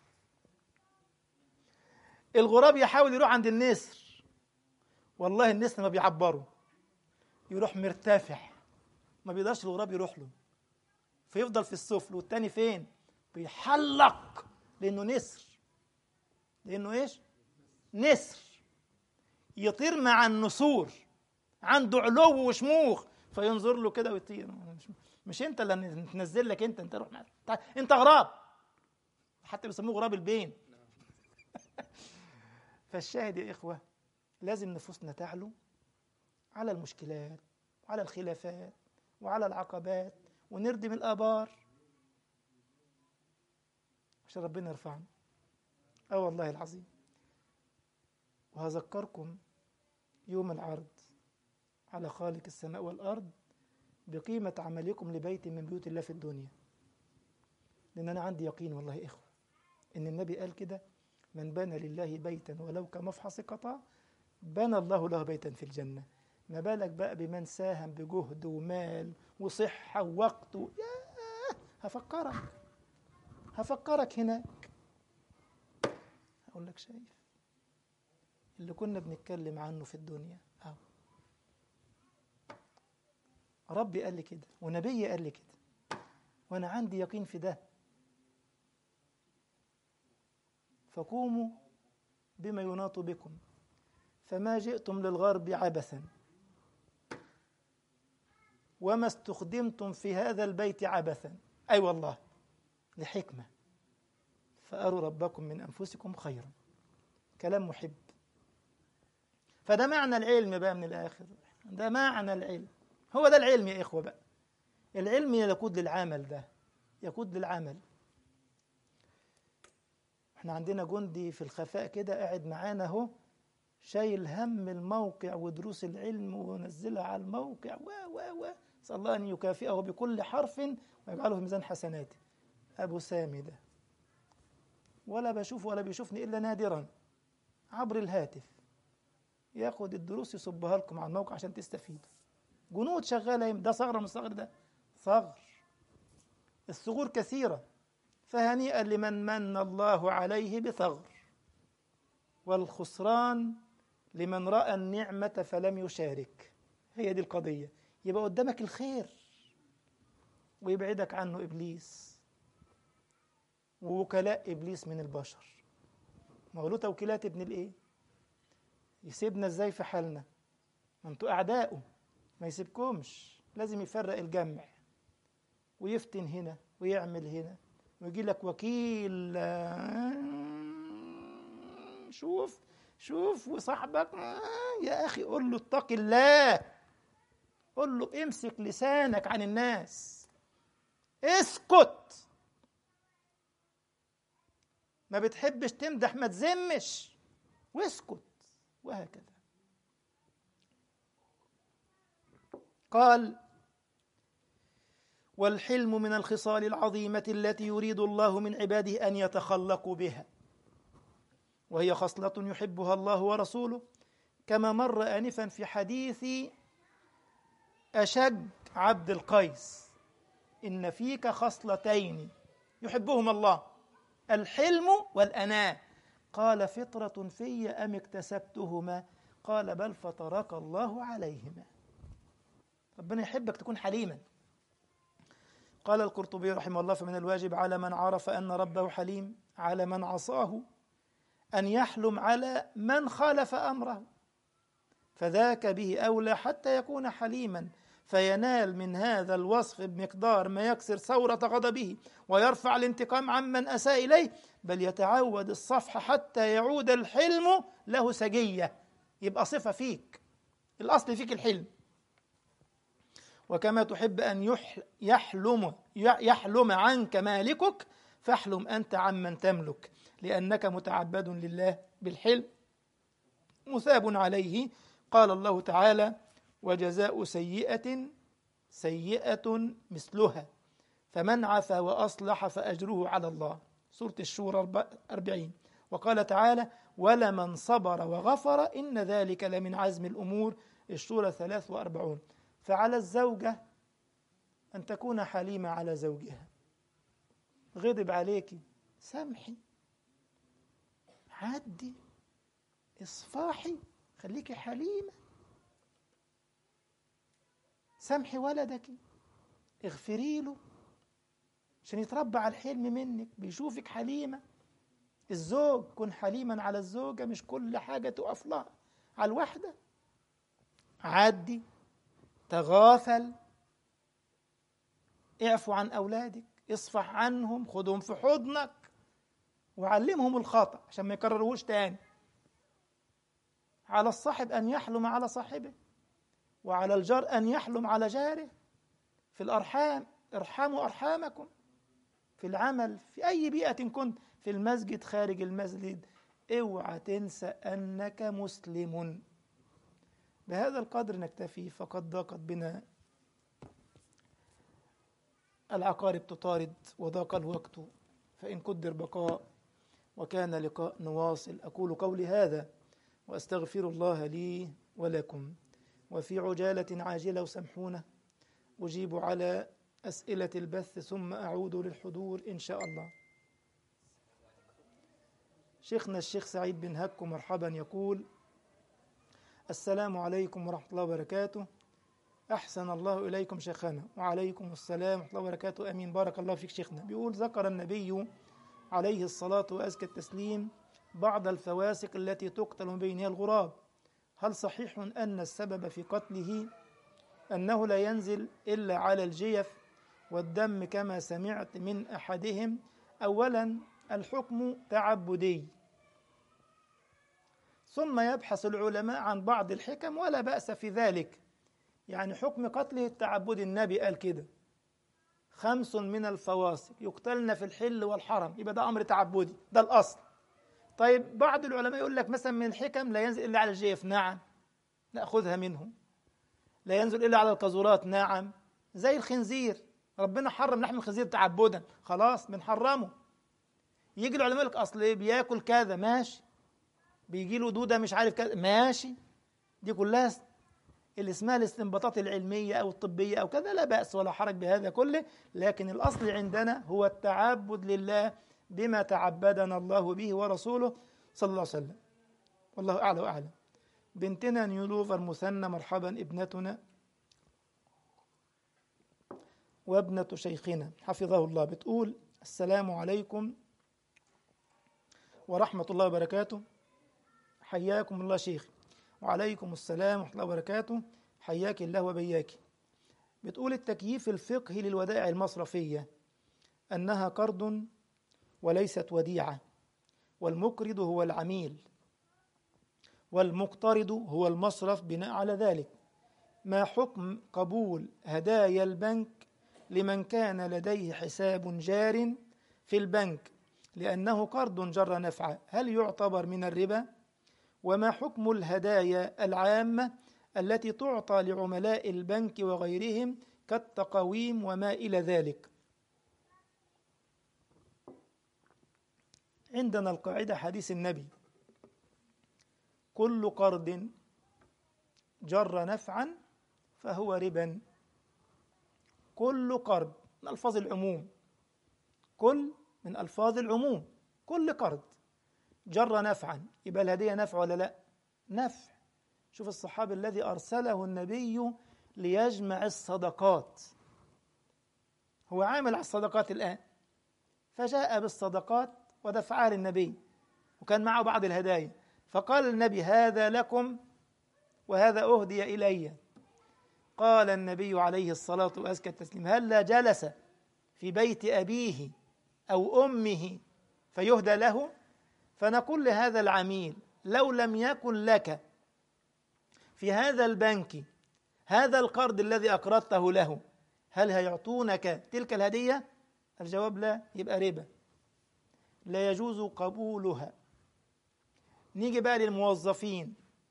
الغراب يحاول يروح عند النسر، والله النسر ما بيعبره، يروح مرتفع، ما بيقدرش الغراب يروح له، فيفضل في السفل. والتاني فين؟ بيحلق، لأنه نسر. لأنه إيش؟ نسر، يطير مع النسور، عنده علو وشموخ، فينظر له كده ويطير. مش انت اللي تنزل لك، انت روح معك. انت غراب، حتى بيسموه غراب البين. فالشاهد يا إخوة، لازم نفوسنا تعلو على المشكلات وعلى الخلافات وعلى العقبات، ونردم الآبار عشان ربنا يرفعنا. والله العظيم. وهذكركم يوم العرض على خالق السماء والأرض بقيمة عملكم لبيت من بيوت الله في الدنيا. لأن أنا عندي يقين والله يا إخوة إن النبي قال كده: من بنى لله بيتا ولو كمفحص قطع بنى الله له بيتا في الجنة. ما بالك بقى بمن ساهم بجهد ومال وصحة ووقت هفكرك هناك. أقول لك شايف اللي كنا بنتكلم عنه في الدنيا؟ ربي قال لي كده ونبي قال لي كده، وأنا عندي يقين في ده. فقوموا بما يناط بكم، فما جئتم للغرب عبثا. وما استخدمتم في هذا البيت عبثا. أي والله لحكمة، فأروا ربكم من أنفسكم خيرا. كلام محب. فده معنى العلم بقى من الآخر، ده معنى العلم. هو ده العلم يا إخوة بقى. العلم يقود للعمل، ده يقود للعمل. احنا عندنا جندي في الخفاء كده قاعد معانا اهو، شايل هم الموقع ودروس العلم ونزلها على الموقع نسأل الله أن يكافئه بكل حرف ويجعله في ميزان حسناته. أبو سامي ده ولا بشوفه ولا بيشوفني إلا نادرا عبر الهاتف، ياخد الدروس يصبها لكم على الموقع عشان تستفيدوا. جنود شغالة، ده ثغرة من الثغر، ده ثغر. الثغور كثيرة، فهنيئا لمن من الله عليه بثغر، والخسران لمن رأى النعمة فلم يشارك. هي دي القضية. يبقى قدامك الخير ويبعدك عنه إبليس ووكلاء إبليس من البشر. ما هو له توكيلات ابن الإيه؟ يسيبنا إزاي في حالنا؟ ما انتوا أعداؤه، ما يسيبكمش. لازم يفرق الجمع ويفتن هنا ويعمل هنا ويجي لك وكيل شوف وصاحبك يا أخي قل له اتق الله، قل له امسك لسانك عن الناس، اسكت. ما بتحبش تمدح ما تذمش واسكت، وهكذا. قال: والحلم من الخصال العظيمة التي يريد الله من عباده أن يتخلقوا بها، وهي خصلة يحبها الله ورسوله، كما مر آنفا في حديث أشج عبد القيس: إن فيك خصلتين يحبهما الله، الحلم والأناة. قال: فطرة في أم اكتسبتهما؟ قال: بل فطرك الله عليهما. ربنا يحبك تكون حليما. قال القرطبي رحمه الله: فمن الواجب على من عرف أن ربه حليم على من عصاه أن يحلم على من خالف أمره، فذاك به أولى حتى يكون حليما، فينال من هذا الوصف بمقدار ما يكسر ثورة غضبه ويرفع الانتقام عمن أساء إليه، بل يتعود الصفح حتى يعود الحلم له سجية، يبقى صفة فيك، الأصل فيك الحلم. وكما تحب أن يحلم عنك مالكك، فاحلم أنت عمن تملك، لأنك متعبد لله بالحلم مثاب عليه. قال الله تعالى: وجزاء سيئة سيئة مثلها، فمن عفا وأصلح فأجره على الله. سورة الشورى 40. وقال تعالى: ولمن صبر وغفر إن ذلك لمن عزم الأمور. الشورى 43. فعلى الزوجة أن تكون حليمة على زوجها. غضب عليك، سامحي، عدي، اصفاحي، خليكي حليمة. سامحي ولدك، اغفري له عشان يتربى على الحلم منك، بيشوفك حليمة. الزوج كن حليما على الزوجة، مش كل حاجة تقف لها على الواحدة. عدي، تغافل، اعفو عن أولادك، اصفح عنهم، خدهم في حضنك وعلمهم الخطأ عشان ما يكرروش تاني. على الصاحب أن يحلم على صاحبه، وعلى الجار أن يحلم على جاره. في الأرحام ارحموا أرحامكم. في العمل، في أي بيئة كنت، في المسجد، خارج المسجد، اوعى تنسى أنك مسلم. بهذا القدر نكتفي، فقد ضاقت بنا العقارب تطارد وضاق الوقت، فإن قدر بقاء وكان لقاء نواصل. أقول قولي هذا وأستغفر الله لي ولكم. وفي عجالة عاجلة وسمحونة أجيب على أسئلة البث ثم أعود للحضور إن شاء الله. شيخنا الشيخ سعيد بن هكو مرحبا، يقول: السلام عليكم ورحمة الله وبركاته. أحسن الله إليكم شيخنا. وعليكم السلام ورحمة الله وبركاته. أمين، بارك الله فيك شيخنا. بيقول: ذكر النبي عليه الصلاة وأزكى التسليم بعض الفواسق التي تقتل من بينها الغراب، هل صحيح أن السبب في قتله أنه لا ينزل إلا على الجيف والدم كما سمعت من أحدهم. أولا الحكم تعبدي، ثم يبحث العلماء عن بعض الحكم ولا بأس في ذلك. يعني حكم قتله التعبد، النبي قال كده 5 من الفواسق يقتلن في الحل والحرم، يبقى ده أمر تعبدي، ده الأصل. طيب بعض العلماء يقول لك مثلا من الحكم لا ينزل إلا على الجيف، نعم نأخذها منهم. لا ينزل إلا على القذورات، نعم. زي الخنزير، ربنا حرم لحم الخنزير تعبدا، خلاص بنحرمه. يجي العلماء يقول لك أصل بياكل كذا، ماشي. بيجي له دودة مش عارف كذا، ماشي. دي كلها اللي اسمها الاستنباطات العلمية أو الطبية أو كذا، لا بأس ولا حرج بهذا كله. لكن الأصل عندنا هو التعبد لله بما تعبدنا الله به ورسوله صلى الله عليه وسلم. والله أعلى وأعلم. بنتنا نيولوفر مثنى، مرحبا ابنتنا وابنة شيخنا حفظه الله، بتقول السلام عليكم ورحمة الله وبركاته. حياكم الله شيخ. وعليكم السلام ورحمة الله وبركاته، حياك الله وبياك. بتقول التكييف الفقهي للودائع المصرفية أنها قرض وليست وديعة، والمقرض هو العميل والمقترض هو المصرف بناء على ذلك. ما حكم قبول هدايا البنك لمن كان لديه حساب جار في البنك لأنه قرض جر نفعا؟ هل يعتبر من الربا؟ وما حكم الهدايا العامة التي تعطى لعملاء البنك وغيرهم كالتقاويم وما إلى ذلك؟ عندنا القاعدة حديث النبي: كل قرض جر نفعا فهو ربا. كل قرض من ألفاظ العموم، كل من ألفاظ العموم، كل قرض جر نفعا يبقى الهدية نفع ولا لا؟ نفع. شوف الصحابي الذي أرسله النبي ليجمع الصدقات، هو عامل على الصدقات الآن، فجاء بالصدقات ودفعها للنبي وكان معه بعض الهدايا، فقال النبي هذا لكم وهذا أهدي إلي. قال النبي عليه الصلاة وأزكى التسليم: هلا جلس في بيت أبيه أو أمه فيهدى له؟ فنقول لهذا العميل: لو لم يكن لك في هذا البنك هذا القرض الذي أقرضته له، هل هيعطونك تلك الهدية؟ الجواب لا، يبقى ربا، لا يجوز قبولها. نيجي بقى للموظفين.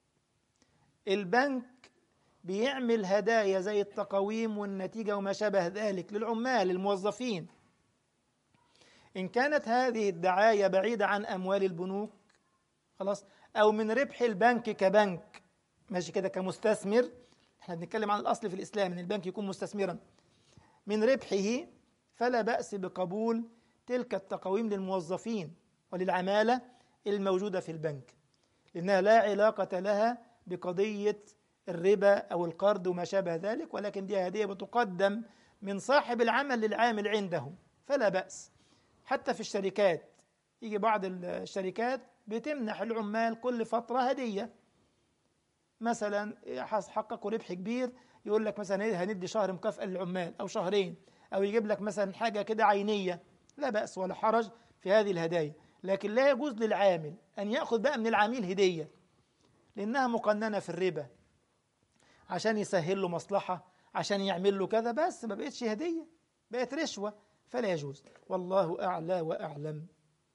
البنك بيعمل هدايا زي التقاويم والنتيجة وما شابه ذلك للعمال الموظفين. إن كانت هذه الدعاية بعيدة عن أموال البنوك خلاص، أو من ربح البنك كبنك، ماشي كده كمستثمر، احنا بنتكلم عن الأصل في الإسلام إن البنك يكون مستثمرا، من ربحه فلا بأس بقبول تلك التقاويم للموظفين وللعمالة الموجودة في البنك، لأنها لا علاقة لها بقضية الربا أو القرض وما شابه ذلك، ولكن دي هدية بتقدم من صاحب العمل للعامل عنده، فلا بأس. حتى في الشركات يجي بعض الشركات بتمنح العمال كل فترة هدية، مثلا حققوا ربح كبير يقول لك مثلا هندي شهر مكافأة للعمال أو شهرين، أو يجيب لك مثلا حاجة كده عينية، لا بأس ولا حرج في هذه الهدايا. لكن لا يجوز للعامل أن يأخذ بقى من العميل هدية لأنها مقننة في الربا، عشان يسهل له مصلحة، عشان يعمل له كذا، بس ما بقتش هدية، بقت رشوة، فلا يجوز. والله أعلى وأعلم.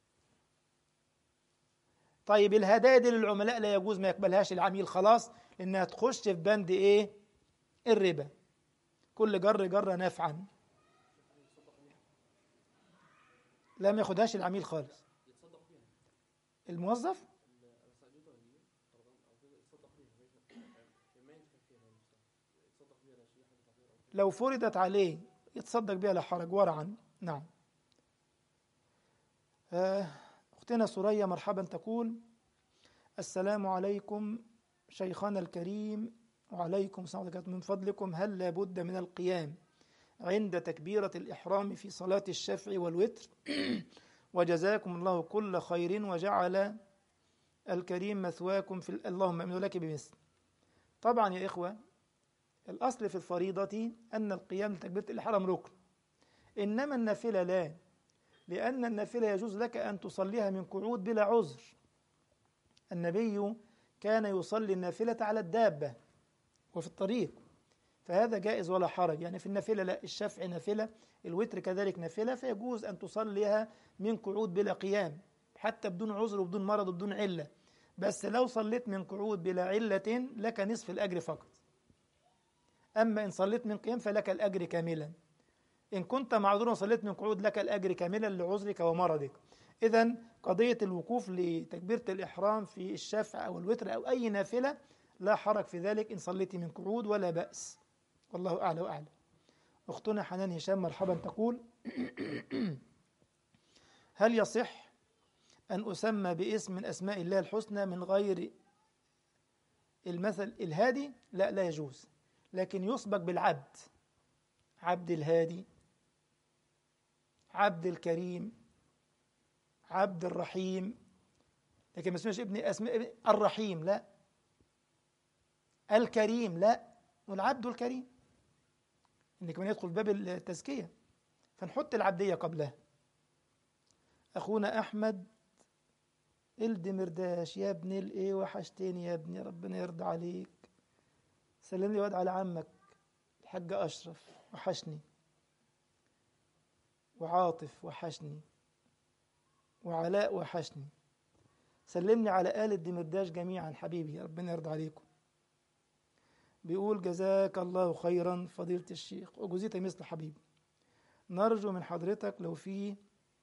طيب الهدايا دي للعملاء لا يجوز، ما يقبلهاش العميل خلاص، لأنها تخش في بند إيه؟ الربا. كل جر نفعا، لا ما ياخدهاش العميل خالص. الموظف لو فرضت عليه يتصدق بها لا حرج ورعا. نعم. أختنا سوريا مرحبا، تقول السلام عليكم شيخنا الكريم. وعليكم السلام ورحمة الله. من فضلكم هل لا بد من القيام عند تكبيرة الإحرام في صلاة الشفع والوتر؟ وجزاكم الله كل خير وجعل الكريم مثواكم في اللهم أمن لك بمثل. طبعا يا إخوة، الأصل في الفريضة أن القيام لتكبيرة الإحرام ركن، إنما النافلة لا، لأن النافلة يجوز لك أن تصليها من قعود بلا عذر. النبي كان يصلي النافلة على الدابة وفي الطريق، فهذا جائز ولا حرج. يعني في النافلة لا، الشفع نافلة، الوتر كذلك نافلة، فيجوز أن تصليها من قعود بلا قيام حتى بدون عذر وبدون مرض وبدون علة. بس لو صليت من قعود بلا علة لك نصف الأجر فقط، أما إن صليت من قيام فلك الأجر كاملا. إن كنت معذورا وصليت من قعود لك الأجر كاملا لعذرك ومرضك. إذن قضية الوقوف لتكبيرة الإحرام في الشفع أو الوتر أو أي نافلة لا حرج في ذلك إن صليت من قعود ولا بأس، والله أعلى وأعلم. أختنا حنان هشام مرحبا تقول: هل يصح أن أسمى باسم من أسماء الله الحسنى من غير المثل الهادي؟ لا، لا يجوز، لكن يسبق بالعبد، عبد الهادي، عبد الكريم، عبد الرحيم، لكن ما اسمش ابن اسماء الرحيم لا، الكريم لا، والعبد الكريم إن كمان يدخل باب التزكية، فنحط العبدية قبلها. أخونا أحمد الدمرداش: يا ابني الإيه وحشتني يا ابني، ربنا يرضى عليك، سلم لي واد على عمك الحاج أشرف وحشني، وعاطف وحشني، وعلاء وحشني، سلمني على آل الدمرداش جميعا حبيبي، ربنا يرضى عليكم. بيقول: جزاك الله خيرا فضيلة الشيخ وجزيت مثل حبيبي، نرجو من حضرتك لو في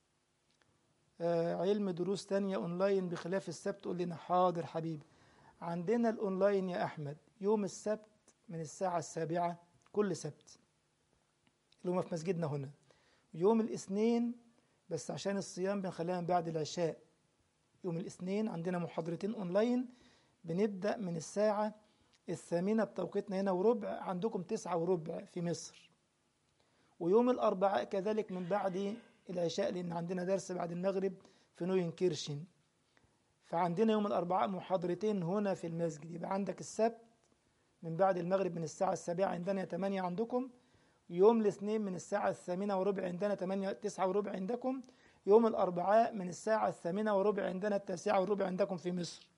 علم دروس تانية أونلاين بخلاف السبت قول لنا. حاضر حبيبي، عندنا الأونلاين يا أحمد يوم السبت من الساعة 7 كل سبت اللي هم في مسجدنا هنا، يوم الاثنين بس عشان الصيام بنخليها من بعد العشاء، يوم الاثنين عندنا محاضرتين أونلاين بنبدأ من الساعة 8 بتوقيتنا هنا وربع، عندكم 9 وربع في مصر. ويوم الأربعاء كذلك من بعد العشاء لأن عندنا درس بعد المغرب في نوين كيرشن، فعندنا يوم الأربعاء محاضرتين هنا في المسجد. يبقى عندك السبت من بعد المغرب من الساعة 7 عندنا 8 عندكم، يوم الاثنين من الساعة 8 وربع عندنا 9 وربع عندكم، يوم الأربعاء من الساعة 8 وربع عندنا 9 وربع عندكم في مصر.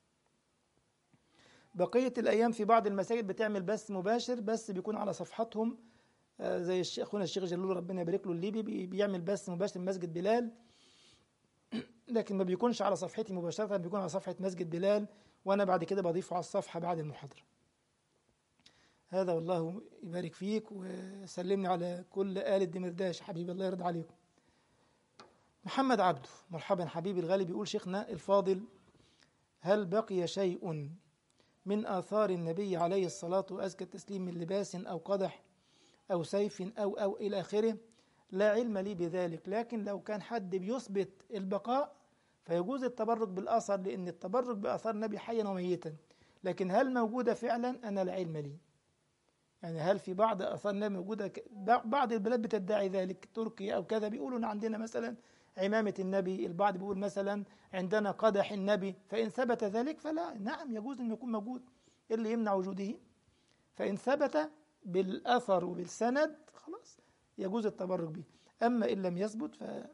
بقية الأيام في بعض المساجد بتعمل بث مباشر، بس بيكون على صفحتهم، زي أخونا الشيخ جلول ربنا يبارك له الليبي بيعمل بث مباشر مسجد بلال، لكن ما بيكونش على صفحتي مباشرة، بيكون على صفحة مسجد بلال وأنا بعد كده بضيفه على الصفحة بعد المحاضرة. هذا والله يبارك فيك، وسلمني على كل آل الدمرداش حبيبي، الله يرضى عليكم. محمد عبده مرحبا حبيبي الغالي، بيقول: شيخنا الفاضل، هل بقي شيء من آثار النبي عليه الصلاة وأزكى التسليم من لباس أو قدح أو سيف أو إلى آخره؟ لا علم لي بذلك، لكن لو كان حد بيثبت البقاء فيجوز التبرك بالأثر، لأن التبرك بآثار النبي حيا وميتا. لكن هل موجودة فعلا؟ أنا لا علم لي. يعني هل في بعض آثار النبي موجودة؟ بعض البلاد بتدعي ذلك، تركيا أو كذا، بيقولوا إن عندنا مثلا عمامة النبي، البعض بيقول مثلا عندنا قدح النبي، فإن ثبت ذلك فلا، نعم يجوز أن يكون موجود، اللي يمنع وجوده؟ فإن ثبت بالأثر وبالسند خلاص يجوز التبرك به، أما إن لم يثبت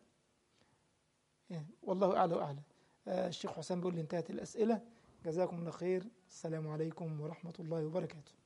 والله أعلى وأعلى. الشيخ حسام بيقول لي: انتهت الأسئلة، جزاكم الله خير، السلام عليكم ورحمة الله وبركاته.